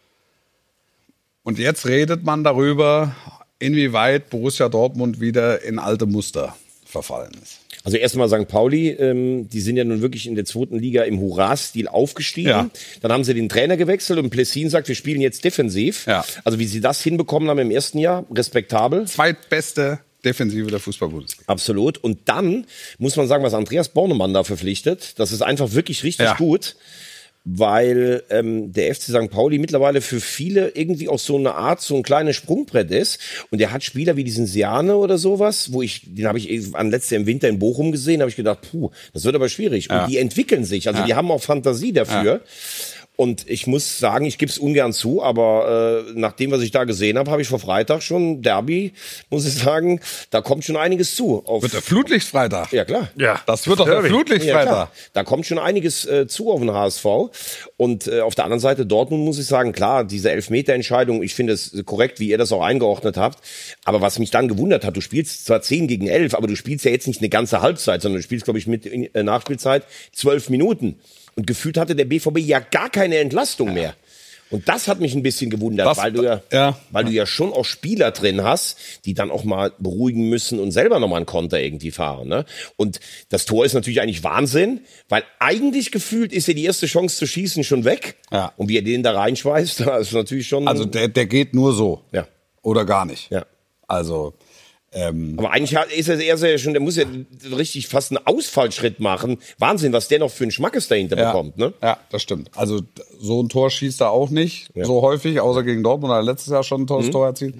Und jetzt redet man darüber, inwieweit Borussia Dortmund wieder in alte Muster verfallen ist. Also erstmal St. Pauli, die sind ja nun wirklich in der zweiten Liga im Hurra-Stil aufgestiegen. Ja. Dann haben sie den Trainer gewechselt und Plessin sagt, wir spielen jetzt defensiv. Ja. Also wie sie das hinbekommen haben im ersten Jahr, respektabel. Zweitbeste Defensive der Fußball-Bundesliga. Absolut. Und dann muss man sagen, was Andreas Bornemann da verpflichtet, das ist einfach wirklich richtig gut, weil der FC St. Pauli mittlerweile für viele irgendwie auch so eine Art, so ein kleines Sprungbrett ist. Und er hat Spieler wie diesen Siane oder sowas, den habe ich im Winter in Bochum gesehen, habe ich gedacht, das wird aber schwierig. Und die entwickeln sich, also die haben auch Fantasie dafür. Ja. Und ich muss sagen, ich gebe es ungern zu, aber nach dem, was ich da gesehen habe, habe ich vor Freitag schon Derby, muss ich sagen, da kommt schon einiges zu. Wird der Flutlichtfreitag? Ja, klar. Ja, das wird doch der Flutlichtfreitag. Ja, da kommt schon einiges zu auf den HSV. Und auf der anderen Seite Dortmund muss ich sagen, klar, diese Elfmeterentscheidung, ich finde es korrekt, wie ihr das auch eingeordnet habt. Aber was mich dann gewundert hat, du spielst zwar 10 gegen 11, aber du spielst ja jetzt nicht eine ganze Halbzeit, sondern du spielst, glaube ich, mit Nachspielzeit 12 Minuten. Und gefühlt hatte der BVB ja gar keine Entlastung mehr. Und das hat mich ein bisschen gewundert, weil du ja schon auch Spieler drin hast, die dann auch mal beruhigen müssen und selber nochmal einen Konter irgendwie fahren. Ne? Und das Tor ist natürlich eigentlich Wahnsinn, weil eigentlich gefühlt ist ja die erste Chance zu schießen schon weg. Ja. Und wie er den da reinschweißt, das ist natürlich schon... Also der geht nur so. Ja. Oder gar nicht. Ja. Also... Aber eigentlich ist er eher schon, der muss ja richtig fast einen Ausfallschritt machen. Wahnsinn, was der noch für einen Schmackes dahinter bekommt, ne? Ja, das stimmt. Also so ein Tor schießt er auch nicht so häufig, außer gegen Dortmund, er hat letztes Jahr schon ein tolles Tor erzielt.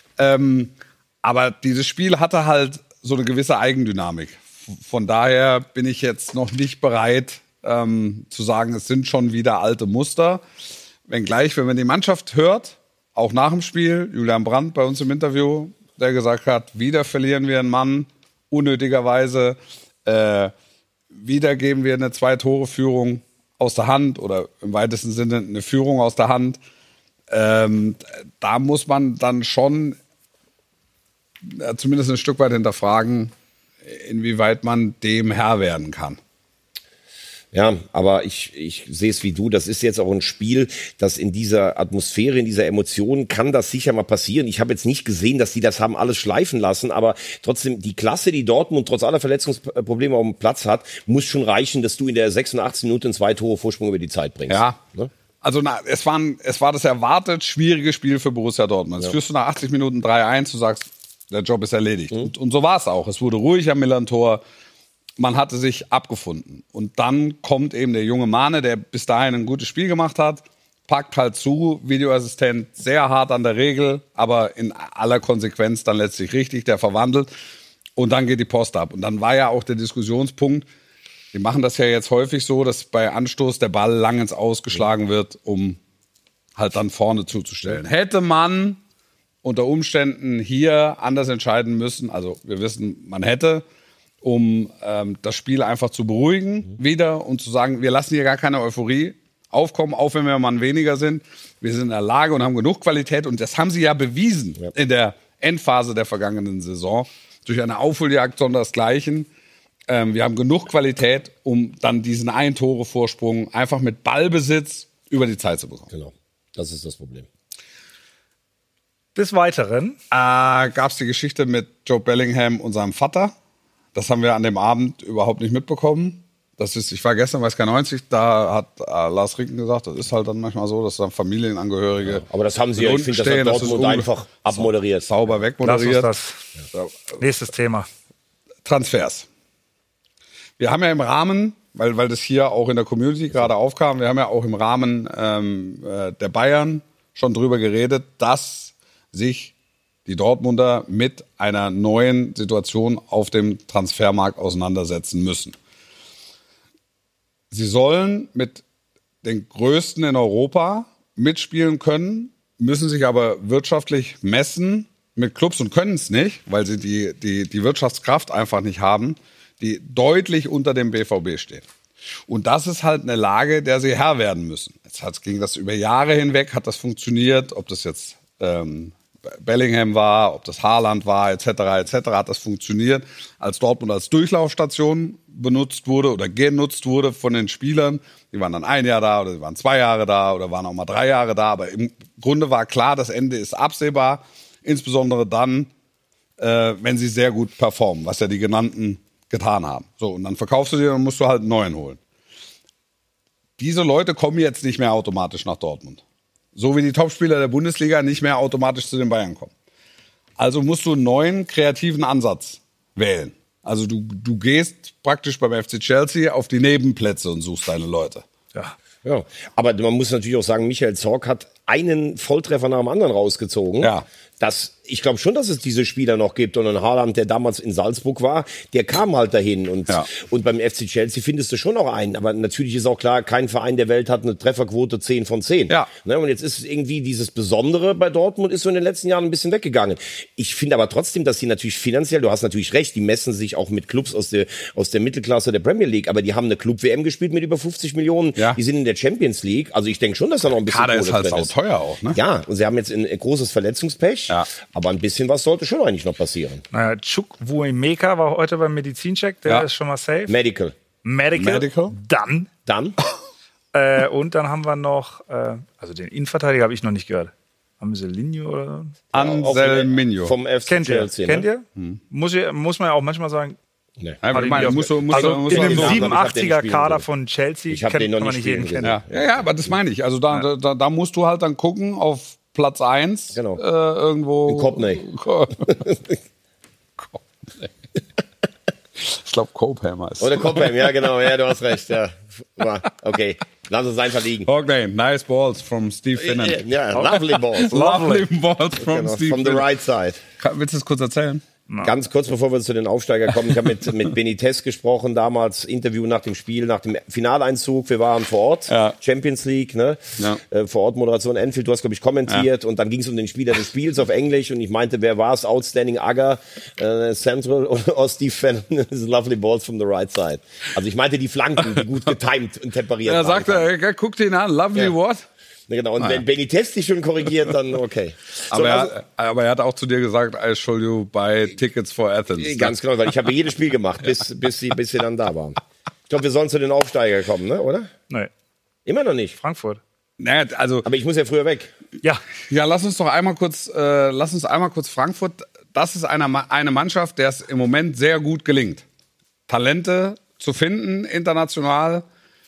Aber dieses Spiel hatte halt so eine gewisse Eigendynamik. Von daher bin ich jetzt noch nicht bereit zu sagen, es sind schon wieder alte Muster. Wenngleich, wenn man die Mannschaft hört, auch nach dem Spiel, Julian Brandt bei uns im Interview, der gesagt hat, wieder verlieren wir einen Mann, unnötigerweise. Wieder geben wir eine 2-Tore-Führung aus der Hand oder im weitesten Sinne eine Führung aus der Hand. Da muss man dann schon zumindest ein Stück weit hinterfragen, inwieweit man dem Herr werden kann. Ja, aber ich sehe es wie du. Das ist jetzt auch ein Spiel, das in dieser Atmosphäre, in dieser Emotion kann das sicher mal passieren. Ich habe jetzt nicht gesehen, dass die das haben alles schleifen lassen, aber trotzdem die Klasse, die Dortmund trotz aller Verletzungsprobleme auf dem Platz hat, muss schon reichen, dass du in der 86 Minuten 2 Tore Vorsprung über die Zeit bringst. Ja. Ne? Also es war das erwartet schwierige Spiel für Borussia Dortmund. Jetzt führst du nach 80 Minuten 3-1, du sagst, der Job ist erledigt. Und so war es auch. Es wurde ruhig am Millern-Tor. Man hatte sich abgefunden. Und dann kommt eben der junge Mane, der bis dahin ein gutes Spiel gemacht hat, packt halt zu, Videoassistent sehr hart an der Regel, aber in aller Konsequenz dann letztlich richtig, der verwandelt. Und dann geht die Post ab. Und dann war ja auch der Diskussionspunkt, wir machen das ja jetzt häufig so, dass bei Anstoß der Ball lang ins Aus geschlagen wird, um halt dann vorne zuzustellen. Hätte man unter Umständen hier anders entscheiden müssen, also wir wissen, man hätte, um das Spiel einfach zu beruhigen wieder und zu sagen, wir lassen hier gar keine Euphorie aufkommen, auch wenn wir mal weniger sind. Wir sind in der Lage und haben genug Qualität und das haben sie ja bewiesen in der Endphase der vergangenen Saison durch eine Aufholjagd sondersgleichen. Wir haben genug Qualität, um dann diesen 1-Tore-Vorsprung einfach mit Ballbesitz über die Zeit zu bekommen. Genau, das ist das Problem. Des Weiteren gab es die Geschichte mit Joe Bellingham und seinem Vater. Das haben wir an dem Abend überhaupt nicht mitbekommen. Das ist, ich war gestern bei Sky 90, da hat Lars Ricken gesagt, das ist halt dann manchmal so, dass dann Familienangehörige. Ja, aber das haben sie ja, ich finde, das hat Dortmund einfach abmoderiert. Sauber wegmoderiert. Lass uns das. Nächstes Thema. Transfers. Wir haben ja im Rahmen, weil das hier auch in der Community gerade aufkam, wir haben ja auch im Rahmen der Bayern schon drüber geredet, dass sich die Dortmunder mit einer neuen Situation auf dem Transfermarkt auseinandersetzen müssen. Sie sollen mit den Größten in Europa mitspielen können, müssen sich aber wirtschaftlich messen mit Clubs und können es nicht, weil sie die Wirtschaftskraft einfach nicht haben, die deutlich unter dem BVB stehen. Und das ist halt eine Lage, der sie Herr werden müssen. Jetzt ging das über Jahre hinweg, hat das funktioniert, ob das jetzt Bellingham war, ob das Haaland war, etc., hat das funktioniert. Als Dortmund als Durchlaufstation benutzt wurde oder genutzt wurde von den Spielern, die waren dann 1 Jahr da oder die waren 2 Jahre da oder waren auch mal 3 Jahre da, aber im Grunde war klar, das Ende ist absehbar, insbesondere dann, wenn sie sehr gut performen, was ja die genannten getan haben. So, und dann verkaufst du die, dann musst du halt einen neuen holen. Diese Leute kommen jetzt nicht mehr automatisch nach Dortmund. So wie die Topspieler der Bundesliga nicht mehr automatisch zu den Bayern kommen. Also musst du einen neuen, kreativen Ansatz wählen. Also du gehst praktisch beim FC Chelsea auf die Nebenplätze und suchst deine Leute. Ja, aber man muss natürlich auch sagen, Michael Zorc hat einen Volltreffer nach dem anderen rausgezogen. Ja. Ich glaube schon, dass es diese Spieler noch gibt. Und ein Haaland, der damals in Salzburg war, der kam halt dahin. Und beim FC Chelsea findest du schon noch einen. Aber natürlich ist auch klar, kein Verein der Welt hat eine Trefferquote 10 von 10. Ja. Ne, und jetzt ist irgendwie dieses Besondere bei Dortmund ist so in den letzten Jahren ein bisschen weggegangen. Ich finde aber trotzdem, dass sie natürlich finanziell, du hast natürlich recht, die messen sich auch mit Clubs aus der Mittelklasse der Premier League. Aber die haben eine Club-WM gespielt mit über 50 Millionen. Ja. Die sind in der Champions League. Also ich denke schon, dass da noch ein bisschen Kader ist halt drin auch teuer auch, ne? Ja, und sie haben jetzt ein großes Verletzungspech. Ja. Aber ein bisschen was sollte schon eigentlich noch passieren. Naja, Chukwuemeka war heute beim Medizincheck, der ist schon mal safe. Medical. Dann. Und dann haben wir noch, also den Innenverteidiger habe ich noch nicht gehört. Anselminho oder? Anselminho. Vom FC Chelsea. Kennt ihr? Muss man ja auch manchmal sagen. Nee. Also in dem 87er Kader von Chelsea kann man nicht jeden kennen. Ja, aber das meine ich. Also da musst du halt dann gucken auf Platz 1 irgendwo. In Copney. Ich glaube, Cobham heißt. Oder Cobham, ja genau, ja, du hast recht. Ja. Okay, lass uns einfach liegen. Okay, nice balls from Steve Finnan. Ja, lovely balls. Lovely balls from Steve From the right side. Willst du das kurz erzählen? Ganz kurz, bevor wir zu den Aufsteiger kommen, ich habe mit Benitez gesprochen, damals Interview nach dem Spiel, nach dem Finaleinzug, wir waren vor Ort, Champions League, ne? Vor Ort Moderation Anfield, du hast, glaube ich, kommentiert und dann ging es um den Spieler des Spiels auf Englisch und ich meinte, wer war es? Outstanding Agger, Central oder Steve Fenn, lovely balls from the right side. Also ich meinte die Flanken, die gut getimed und temperiert waren. Er sagte, guckt ihn an, lovely what? Genau, und wenn Benitez dich schon korrigiert, dann okay. So, aber er hat auch zu dir gesagt, I shall you buy tickets for Athens. Ganz genau, weil ich habe jedes Spiel gemacht, bis sie dann da waren. Ich glaube, wir sollen zu den Aufsteiger kommen, ne? Oder? Nee. Immer noch nicht. Frankfurt. Naja, also, aber ich muss ja früher weg. Ja, lass uns einmal kurz Frankfurt. Das ist eine Mannschaft, der es im Moment sehr gut gelingt, Talente zu finden, international,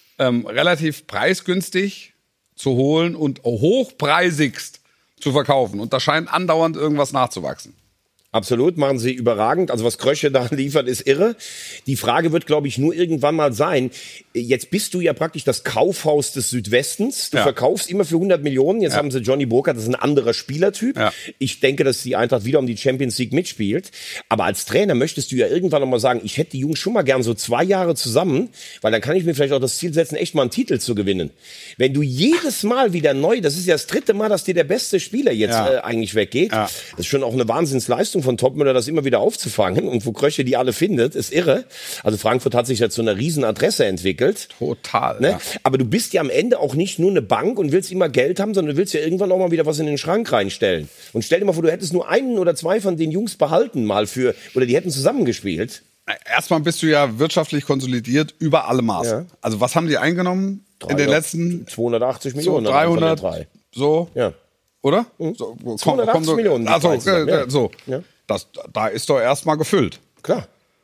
relativ preisgünstig zu holen und hochpreisigst zu verkaufen. Und da scheint andauernd irgendwas nachzuwachsen. Absolut, machen sie überragend. Also was Krösche da liefert, ist irre. Die Frage wird, glaube ich, nur irgendwann mal sein, jetzt bist du ja praktisch das Kaufhaus des Südwestens. Du verkaufst immer für 100 Millionen. Jetzt haben sie Johnny Burkhardt, das ist ein anderer Spielertyp. Ja. Ich denke, dass die Eintracht wieder um die Champions League mitspielt. Aber als Trainer möchtest du ja irgendwann noch mal sagen, ich hätte die Jungs schon mal gern so 2 Jahre zusammen, weil dann kann ich mir vielleicht auch das Ziel setzen, echt mal einen Titel zu gewinnen. Wenn du jedes Mal wieder neu, das ist ja das 3. Mal, dass dir der beste Spieler jetzt eigentlich weggeht. Ja. Das ist schon auch eine Wahnsinnsleistung von Topmüller, das immer wieder aufzufangen. Und wo Krösche die alle findet, ist irre. Also Frankfurt hat sich ja zu einer riesen Adresse entwickelt. Total. Ne? Ja. Aber du bist ja am Ende auch nicht nur eine Bank und willst immer Geld haben, sondern du willst ja irgendwann auch mal wieder was in den Schrank reinstellen. Und stell dir mal vor, du hättest nur 1 oder 2 von den Jungs behalten oder die hätten zusammengespielt. Erstmal bist du ja wirtschaftlich konsolidiert über alle Maße. Ja. Also was haben die eingenommen in den letzten 280 Millionen? So 300, so? Ja. Oder? So 280 Millionen. Also, so. Ja. Da ist doch erstmal gefüllt. Klar.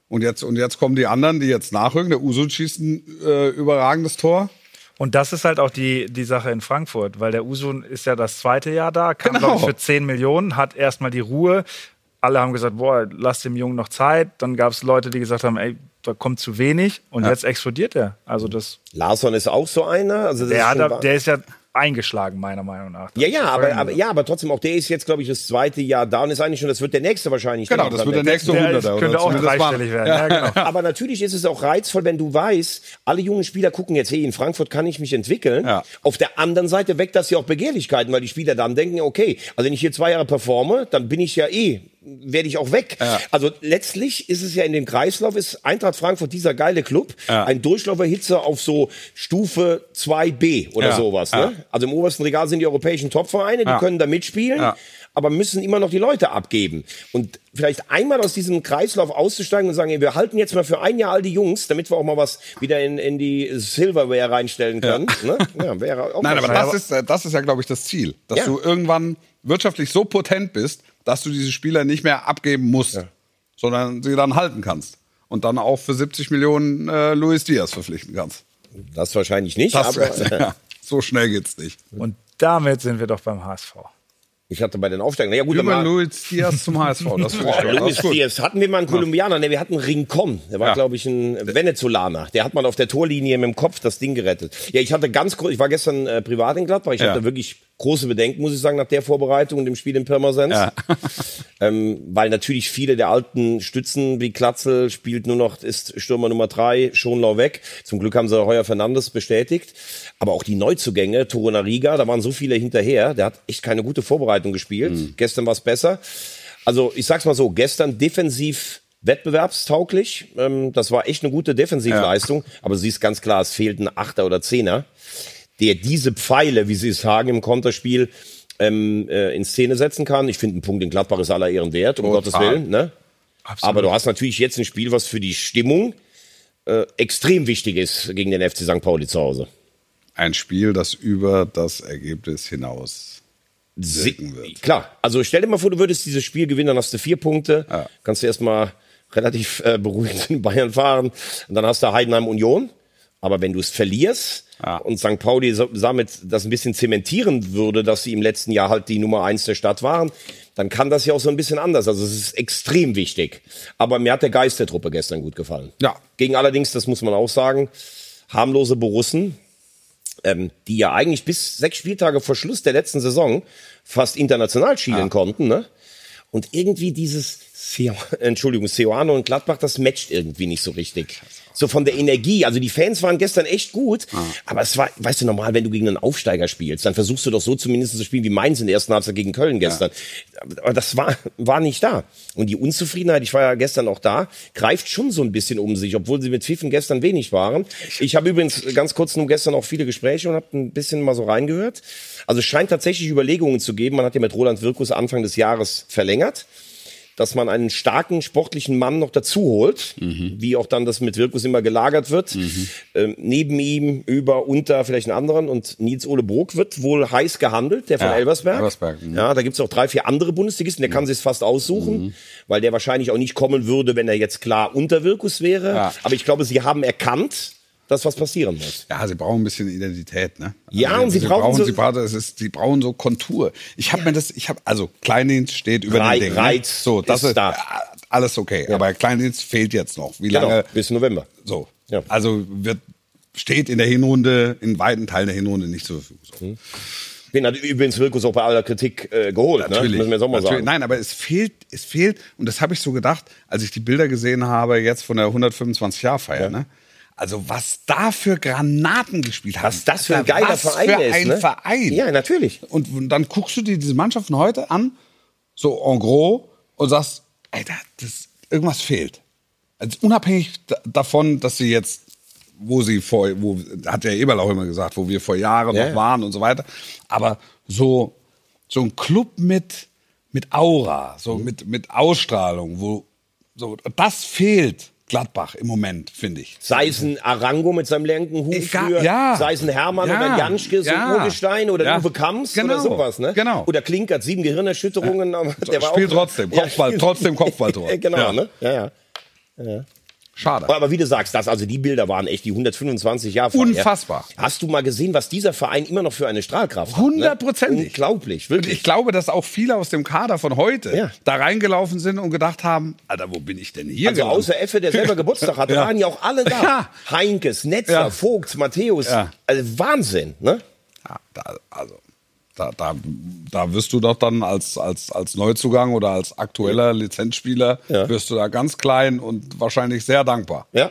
Und jetzt kommen die anderen, die jetzt nachrücken. Der Usun schießt ein überragendes Tor. Und das ist halt auch die Sache in Frankfurt, weil der Usun ist ja das zweite Jahr da, kam, Genau. glaube ich, für 10 Millionen, hat erstmal die Ruhe. Alle haben gesagt, boah, lass dem Jungen noch Zeit. Dann gab es Leute, die gesagt haben, ey, da kommt zu wenig. Und jetzt explodiert er. Also das. Larsson ist auch so einer. Also das der ist ja eingeschlagen, meiner Meinung nach. Aber trotzdem, auch der ist jetzt, glaube ich, das zweite Jahr da und ist eigentlich schon, das wird der nächste wahrscheinlich. Genau, das wird der nächste 100er. Könnte auch dreistellig werden. Ja, genau. Aber natürlich ist es auch reizvoll, wenn du weißt, alle jungen Spieler gucken jetzt, hey, in Frankfurt kann ich mich entwickeln. Ja. Auf der anderen Seite weckt das ja auch Begehrlichkeiten, weil die Spieler dann denken, okay, also wenn ich hier 2 Jahre performe, dann bin ich ja werde ich auch weg. Ja. Also letztlich ist es ja in dem Kreislauf, ist Eintracht Frankfurt dieser geile Club, ein Durchlauferhitzer auf so Stufe 2b oder sowas. Ne? Also im obersten Regal sind die europäischen Topvereine, die können da mitspielen, aber müssen immer noch die Leute abgeben. Und vielleicht einmal aus diesem Kreislauf auszusteigen und sagen, ey, wir halten jetzt mal für 1 Jahr all die Jungs, damit wir auch mal was wieder in die Silverware reinstellen können. Ne? Ja, wäre auch Nein, aber das ist ja, glaube ich, das Ziel. Dass du irgendwann wirtschaftlich so potent bist, dass du diese Spieler nicht mehr abgeben musst, sondern sie dann halten kannst. Und dann auch für 70 Millionen Luis Diaz verpflichten kannst. Das wahrscheinlich nicht. So schnell geht's nicht. Und damit sind wir doch beim HSV. Ich hatte bei den Aufsteigern. Ja, gut, über Luis Diaz zum HSV. Luis Diaz. Hatten wir mal einen Kolumbianer? Ne, wir hatten Rincon. Der war, glaube ich, ein Venezolaner. Der hat mal auf der Torlinie mit dem Kopf das Ding gerettet. Ja, ich war gestern privat in Gladbach. Ich hatte wirklich große Bedenken, muss ich sagen, nach der Vorbereitung und dem Spiel in Pirmasens. Ja. Weil natürlich viele der alten Stützen wie Glatzel ist Stürmer Nummer 3, Schonlau weg. Zum Glück haben sie Heuer Fernandes bestätigt. Aber auch die Neuzugänge, Torunariga, da waren so viele hinterher. Der hat echt keine gute Vorbereitung gespielt. Gestern war es besser. Also ich sag's mal so, gestern defensiv wettbewerbstauglich. Das war echt eine gute Defensivleistung. Aber du siehst ganz klar, es fehlt ein 8er oder 10er. Der diese Pfeile, wie sie es sagen, im Konterspiel in Szene setzen kann. Ich finde, ein Punkt in Gladbach ist aller Ehren wert, um Gottes Willen. Ne? Aber du hast natürlich jetzt ein Spiel, was für die Stimmung extrem wichtig ist gegen den FC St. Pauli zu Hause. Ein Spiel, das über das Ergebnis hinaus wirken wird. Klar, also stell dir mal vor, du würdest dieses Spiel gewinnen, dann hast du 4 Punkte, kannst du erstmal relativ beruhigt in Bayern fahren und dann hast du Heidenheim Union. Aber wenn du es verlierst und St. Pauli damit das ein bisschen zementieren würde, dass sie im letzten Jahr halt die Nummer 1 der Stadt waren, dann kann das ja auch so ein bisschen anders. Also es ist extrem wichtig. Aber mir hat der Geist der Truppe gestern gut gefallen. Ja. Gegen allerdings, das muss man auch sagen, harmlose Borussen, die ja eigentlich bis 6 Spieltage vor Schluss der letzten Saison fast international schielen konnten, ne? Und irgendwie dieses Seoane und Gladbach, das matcht irgendwie nicht so richtig. So von der Energie. Also die Fans waren gestern echt gut. Aber es war, weißt du, normal, wenn du gegen einen Aufsteiger spielst, dann versuchst du doch so zumindest zu spielen wie Mainz in der ersten Halbzeit gegen Köln gestern. Aber das war nicht da. Und die Unzufriedenheit, ich war ja gestern auch da, greift schon so ein bisschen um sich, obwohl sie mit Pfiffen gestern wenig waren. Ich habe übrigens ganz kurz nur gestern auch viele Gespräche und habe ein bisschen mal so reingehört. Also es scheint tatsächlich Überlegungen zu geben. Man hat ja mit Roland Wirkus Anfang des Jahres verlängert, dass man einen starken sportlichen Mann noch dazu holt, wie auch dann das mit Wirkus immer gelagert wird. Neben ihm, unter vielleicht einen anderen. Und Nils Ole Bruck wird wohl heiß gehandelt, der von Elversberg. Ja, da gibt's auch 3, 4 andere Bundesligisten, der kann sich's fast aussuchen, weil der wahrscheinlich auch nicht kommen würde, wenn er jetzt klar unter Wirkus wäre. Ja. Aber ich glaube, sie haben erkannt, dass was passieren muss. Ja, sie brauchen ein bisschen Identität, ne? Also ja, und sie brauchen so Kontur. Also Kleindienst steht über den Ding. Reiz so, das ist da. Alles okay. Ja. Aber Kleindienst fehlt jetzt noch. Wie lange? Bis November. So. Ja. Also steht in der Hinrunde, in weiten Teilen der Hinrunde nicht zur Verfügung. Den hat übrigens Wirkus auch bei aller Kritik geholt, natürlich, ne? Müssen wir jetzt auch mal sagen. Nein, aber es fehlt, und das habe ich so gedacht, als ich die Bilder gesehen habe, jetzt von der 125-Jahr-Feier, ne? Also was da für Granaten gespielt haben. Was das für ein geiler Verein ist. Ein Verein. Ja, natürlich. Und dann guckst du dir diese Mannschaft von heute an, so en gros, und sagst, Alter, irgendwas fehlt. Also unabhängig davon, dass sie jetzt, hat der Eberl auch immer gesagt, wo wir vor Jahren noch waren und so weiter. Aber so ein Club mit Aura, so mit Ausstrahlung, das fehlt Gladbach im Moment, finde ich. Sei es ein Arango mit seinem langen Hut früher, sei es ein Hermann oder Janschke, so ein Urgestein oder Uwe Kamps oder sowas, ne? Genau. Oder Klinkert, 7 Gehirnerschütterungen. Aber der war spielt trotzdem, trotzdem Kopfballtor. Genau, ne? Ja. Schade. Aber wie du sagst, die Bilder waren echt die 125 Jahre vorher. Unfassbar. Hast du mal gesehen, was dieser Verein immer noch für eine Strahlkraft hat? 100%. Ne? Unglaublich, wirklich. Und ich glaube, dass auch viele aus dem Kader von heute da reingelaufen sind und gedacht haben, Alter, wo bin ich denn hier Also gelandet? außer Effe, der selber Geburtstag hatte, waren ja auch alle da. Ja. Heinkes, Netzer, Vogts, Matthäus. Ja. Also Wahnsinn, ne? Ja, da wirst du doch dann als Neuzugang oder als aktueller Lizenzspieler, wirst du da ganz klein und wahrscheinlich sehr dankbar. Ja.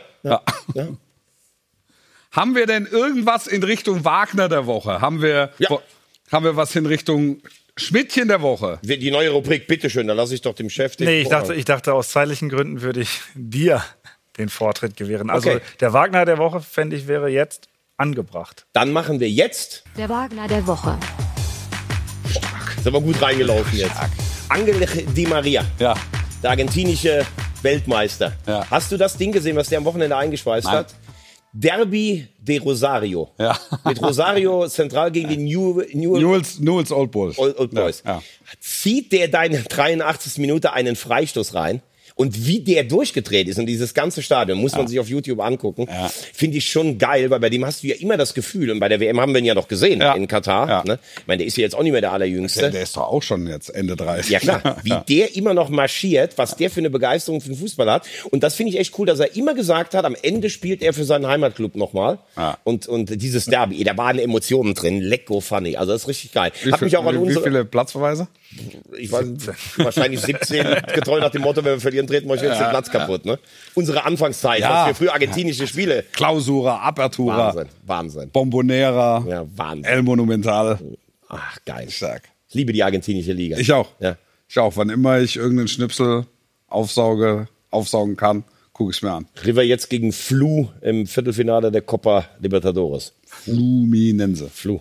Haben wir denn irgendwas in Richtung Wagner der Woche? Haben wir was in Richtung Schmidtchen der Woche? Die neue Rubrik, bitteschön, da lasse ich doch dem Chef den ich dachte, aus zeitlichen Gründen würde ich dir den Vortritt gewähren. Also der Wagner der Woche, fände ich, wäre jetzt angebracht. Dann machen wir jetzt der Wagner der Woche. Ist aber gut reingelaufen jetzt. Angel Di Maria, der argentinische Weltmeister. Ja. Hast du das Ding gesehen, was der am Wochenende eingeschweißt hat? Derby de Rosario. Ja. Mit Rosario zentral gegen die Newell's Old Boys. Old Boys. Ja. Zieht der deine 83. Minute einen Freistoß rein? Und wie der durchgedreht ist in dieses ganze Stadion, muss man sich auf YouTube angucken, finde ich schon geil, weil bei dem hast du ja immer das Gefühl, und bei der WM haben wir ihn ja noch gesehen in Katar, ne? Ich meine, der ist ja jetzt auch nicht mehr der Allerjüngste. Der ist doch auch schon jetzt Ende 30. Ja klar, wie der immer noch marschiert, was der für eine Begeisterung für den Fußball hat. Und das finde ich echt cool, dass er immer gesagt hat, am Ende spielt er für seinen Heimatclub nochmal. Ja. Und dieses Derby, da waren Emotionen drin, lecko funny, also das ist richtig geil. Wie viele Platzverweise? Ich weiß, wahrscheinlich 17, getreu nach dem Motto, wenn wir verlieren, treten wir euch jetzt den Platz kaputt. Ne? Unsere Anfangszeit, was für früher argentinische Spiele. Klausura, Apertura, Wahnsinn. Bombonera, Wahnsinn. El Monumental. Ach, geil. Stark. Ich liebe die argentinische Liga. Ich auch. Ja. Ich auch. Wann immer ich irgendeinen Schnipsel aufsaugen kann, gucke ich es mir an. River jetzt gegen Flu im Viertelfinale der Copa Libertadores. Fluminense. Flu.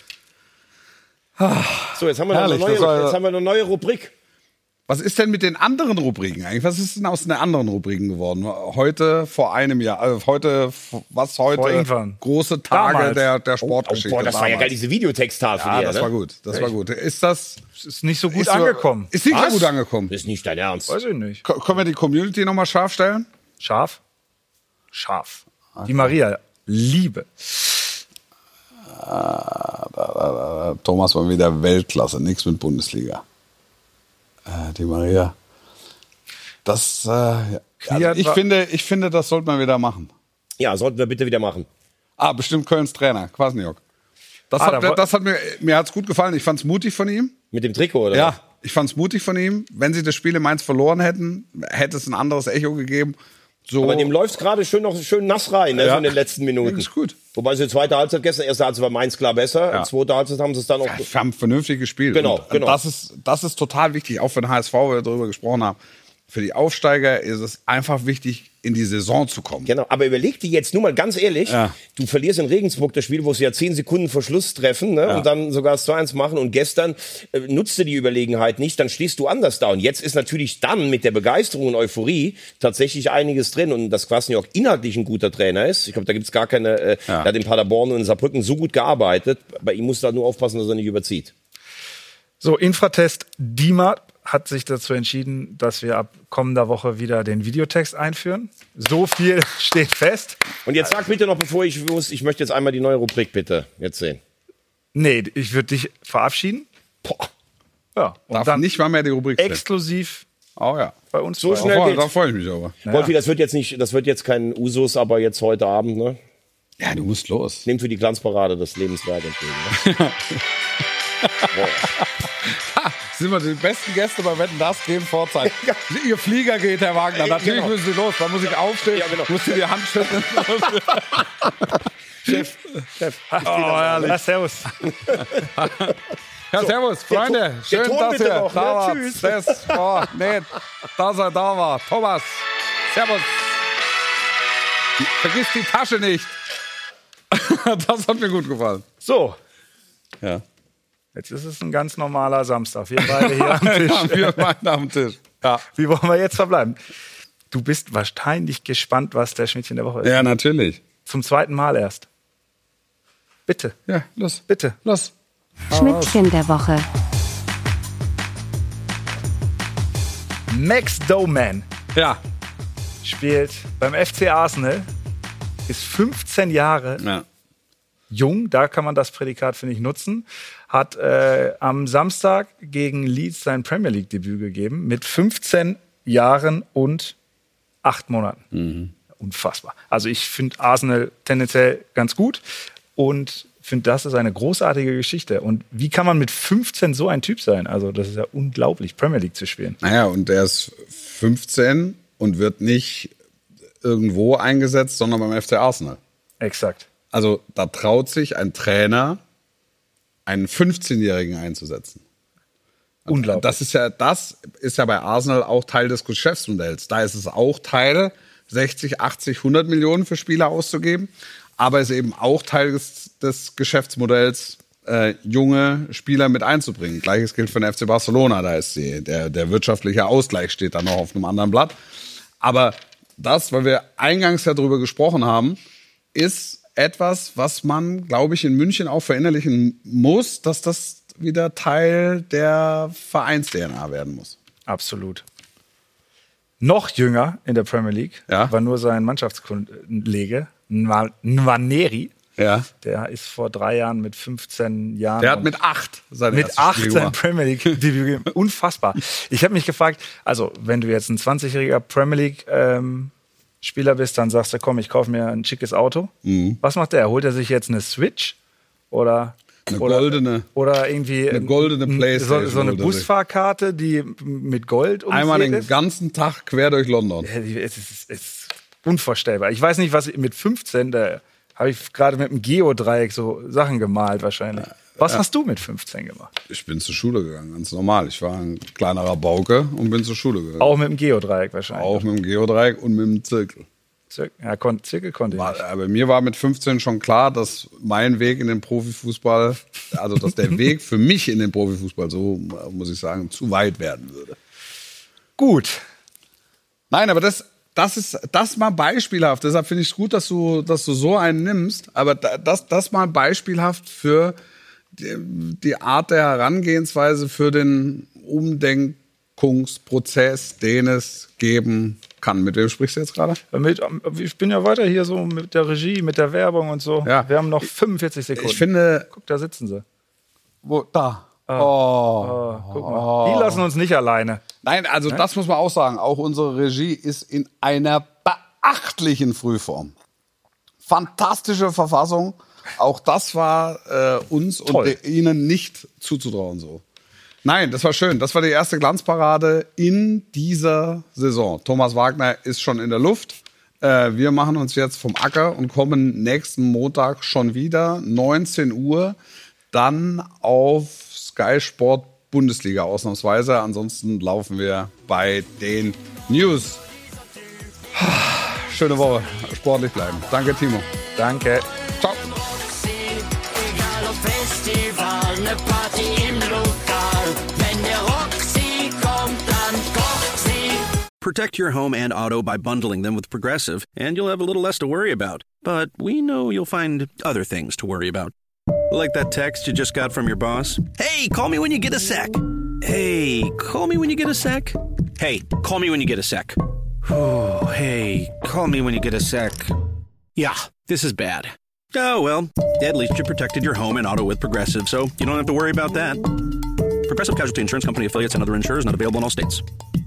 So, jetzt haben wir eine neue Rubrik. Was ist denn mit den anderen Rubriken eigentlich? Was ist denn aus den anderen Rubriken geworden? Heute vor einem Jahr, heute große Tage der Sportgeschichte. Boah, das war ja geil, diese Videotexttafel. Ja, das war gut. Das war gut. Ist nicht so gut angekommen. Ist nicht so gut angekommen. Ist nicht dein Ernst. Weiß ich nicht. Können wir die Community nochmal scharf stellen? Scharf. Die Maria, Liebe. Thomas war wieder Weltklasse, nichts mit Bundesliga. Die Maria. Das, ich finde, das sollte man wieder machen. Ja, sollten wir bitte wieder machen. Bestimmt Kölns Trainer, Kwasniok. Mir hat's gut gefallen. Ich fand's mutig von ihm. Mit dem Trikot, oder? Ja, ich fand's mutig von ihm. Wenn sie das Spiel in Mainz verloren hätten, hätte es ein anderes Echo gegeben. So. Aber dem läuft's gerade schön nass rein, ne, in den letzten Minuten. Das ist gut. Wobei sie die zweite Halbzeit gestern, erste Halbzeit war Mainz klar besser, zweite Halbzeit haben sie es dann auch... Wir haben vernünftig gespielt. Genau. Das ist total wichtig, auch für den HSV, wo wir darüber gesprochen haben. Für die Aufsteiger ist es einfach wichtig, in die Saison zu kommen. Genau, aber überleg dir jetzt nur mal ganz ehrlich, du verlierst in Regensburg das Spiel, wo sie ja 10 Sekunden vor Schluss treffen, ne, und dann sogar das 2-1 machen, und gestern nutzte die Überlegenheit nicht, dann stehst du anders da. Und jetzt ist natürlich dann mit der Begeisterung und Euphorie tatsächlich einiges drin, und dass Kwasniok inhaltlich ein guter Trainer ist. Ich glaube, da gibt's gar keine, er hat in Paderborn und in Saarbrücken so gut gearbeitet, bei ihm muss da nur aufpassen, dass er nicht überzieht. So, Infratest DIMA hat sich dazu entschieden, dass wir ab kommender Woche wieder den Videotext einführen. So viel steht fest. Und jetzt sag bitte noch, bevor ich möchte jetzt einmal die neue Rubrik bitte jetzt sehen. Nee, ich würde dich verabschieden. Boah. Ja, und darf dann nicht mal mehr die Rubrik exklusiv bei uns. So schnell geht's. Da freue ich mich aber. Wolfi, das wird jetzt kein Usus, aber jetzt heute Abend, ne? Ja, du musst los. Nimm für die Glanzparade das Lebenswerk entgegen. Ne? Sind wir die besten Gäste bei Wetten, das geben Vorzeit. Ihr Flieger geht, Herr Wagner. Natürlich müssen Sie los. Da muss ich aufstehen. Ja, genau. Musst du die Hand schütteln. Chef. Ja, servus. Ja, servus, Freunde. Schön, dass ihr da wart. Dass er da war. Thomas, servus. Vergiss die Tasche nicht. Das hat mir gut gefallen. So. Ja. Jetzt ist es ein ganz normaler Samstag. Wir beide hier am Tisch. Wir beide am Tisch. Ja. Wie wollen wir jetzt verbleiben? Du bist wahrscheinlich gespannt, was der Schmidtchen der Woche ist. Ja, natürlich. Zum zweiten Mal erst. Bitte. Ja, los. Bitte. Los. Schmidtchen der Woche. Max Doman. Ja. spielt beim FC Arsenal, ist 15 Jahre jung, da kann man das Prädikat, finde ich, nutzen, hat am Samstag gegen Leeds sein Premier League-Debüt gegeben, mit 15 Jahren und 8 Monaten. Unfassbar. Also ich finde Arsenal tendenziell ganz gut und finde, das ist eine großartige Geschichte. Und wie kann man mit 15 so ein Typ sein? Also das ist ja unglaublich, Premier League zu spielen. Naja, und der ist 15 und wird nicht irgendwo eingesetzt, sondern beim FC Arsenal. Exakt. Also da traut sich ein Trainer, einen 15-Jährigen einzusetzen. Unglaublich. Das ist ja bei Arsenal auch Teil des Geschäftsmodells. Da ist es auch Teil, 60, 80, 100 Millionen für Spieler auszugeben. Aber es ist eben auch Teil des Geschäftsmodells, junge Spieler mit einzubringen. Gleiches gilt für den FC Barcelona. Da ist der wirtschaftliche Ausgleich steht da noch auf einem anderen Blatt. Aber das, weil wir eingangs ja drüber gesprochen haben, ist etwas, was man, glaube ich, in München auch verinnerlichen muss, dass das wieder Teil der Vereins-DNA werden muss. Absolut. Noch jünger in der Premier League war nur sein Mannschaftskollege Nwaneri. Ja. Der ist vor 3 Jahren mit 15 Jahren. Der hat mit 8 sein Premier League-Debüt gegeben. Unfassbar. Ich habe mich gefragt, also wenn du jetzt ein 20-jähriger Premier League-Spieler bist, dann sagst du, komm, ich kaufe mir ein schickes Auto. Was macht der? Holt er sich jetzt eine Switch? Oder goldene. Oder irgendwie eine goldene Playstation. So eine Busfahrkarte, die mit Gold umsät einmal den ist. ganzen Tag quer durch London. Es ist unvorstellbar. Ich weiß nicht, was mit 15, da habe ich gerade mit dem Geodreieck so Sachen gemalt wahrscheinlich. Was hast du mit 15 gemacht? Ich bin zur Schule gegangen, ganz normal. Ich war ein kleinerer Bauke und bin zur Schule gegangen. Auch mit dem Geodreieck wahrscheinlich? Auch mit dem Geodreieck und mit dem Zirkel. Ja, Zirkel konnte ich nicht. Aber mir war mit 15 schon klar, dass mein Weg in den Profifußball, also dass der Weg für mich in den Profifußball, so muss ich sagen, zu weit werden würde. Gut. Nein, aber das ist mal beispielhaft. Deshalb finde ich es gut, dass du so einen nimmst. Aber das mal beispielhaft für die Art der Herangehensweise, für den Umdenkungsprozess, den es geben kann. Mit wem sprichst du jetzt gerade? Ich bin ja weiter hier so mit der Regie, mit der Werbung und so. Ja. Wir haben noch 45 Sekunden. Ich finde... Guck, da sitzen sie. Wo? Da. Guck mal. Die lassen uns nicht alleine. Nein, also das muss man auch sagen. Auch unsere Regie ist in einer beachtlichen Frühform. Fantastische Verfassung. Auch das war uns und ihnen nicht zuzutrauen so. Nein, das war schön. Das war die erste Glanzparade in dieser Saison. Thomas Wagner ist schon in der Luft. Wir machen uns jetzt vom Acker und kommen nächsten Montag schon wieder, 19 Uhr, dann auf Sky Sport Bundesliga ausnahmsweise. Ansonsten laufen wir bei den News. Schöne Woche. Sportlich bleiben. Danke, Timo. Danke. Ciao. Egal ob Festival, ne Party im Lokal. Wenn der Roxy kommt, dann kocht sie. Protect your home and auto by bundling them with Progressive, and you'll have a little less to worry about. But we know you'll find other things to worry about. Like that text you just got from your boss. Hey, call me when you get a sec. Hey, call me when you get a sec. Hey, call me when you get a sec. Hey, call me when you get a sec. Yeah, this is bad. Oh, well, at least you protected your home and auto with Progressive, so you don't have to worry about that. Progressive Casualty Insurance Company affiliates and other insurers not available in all states.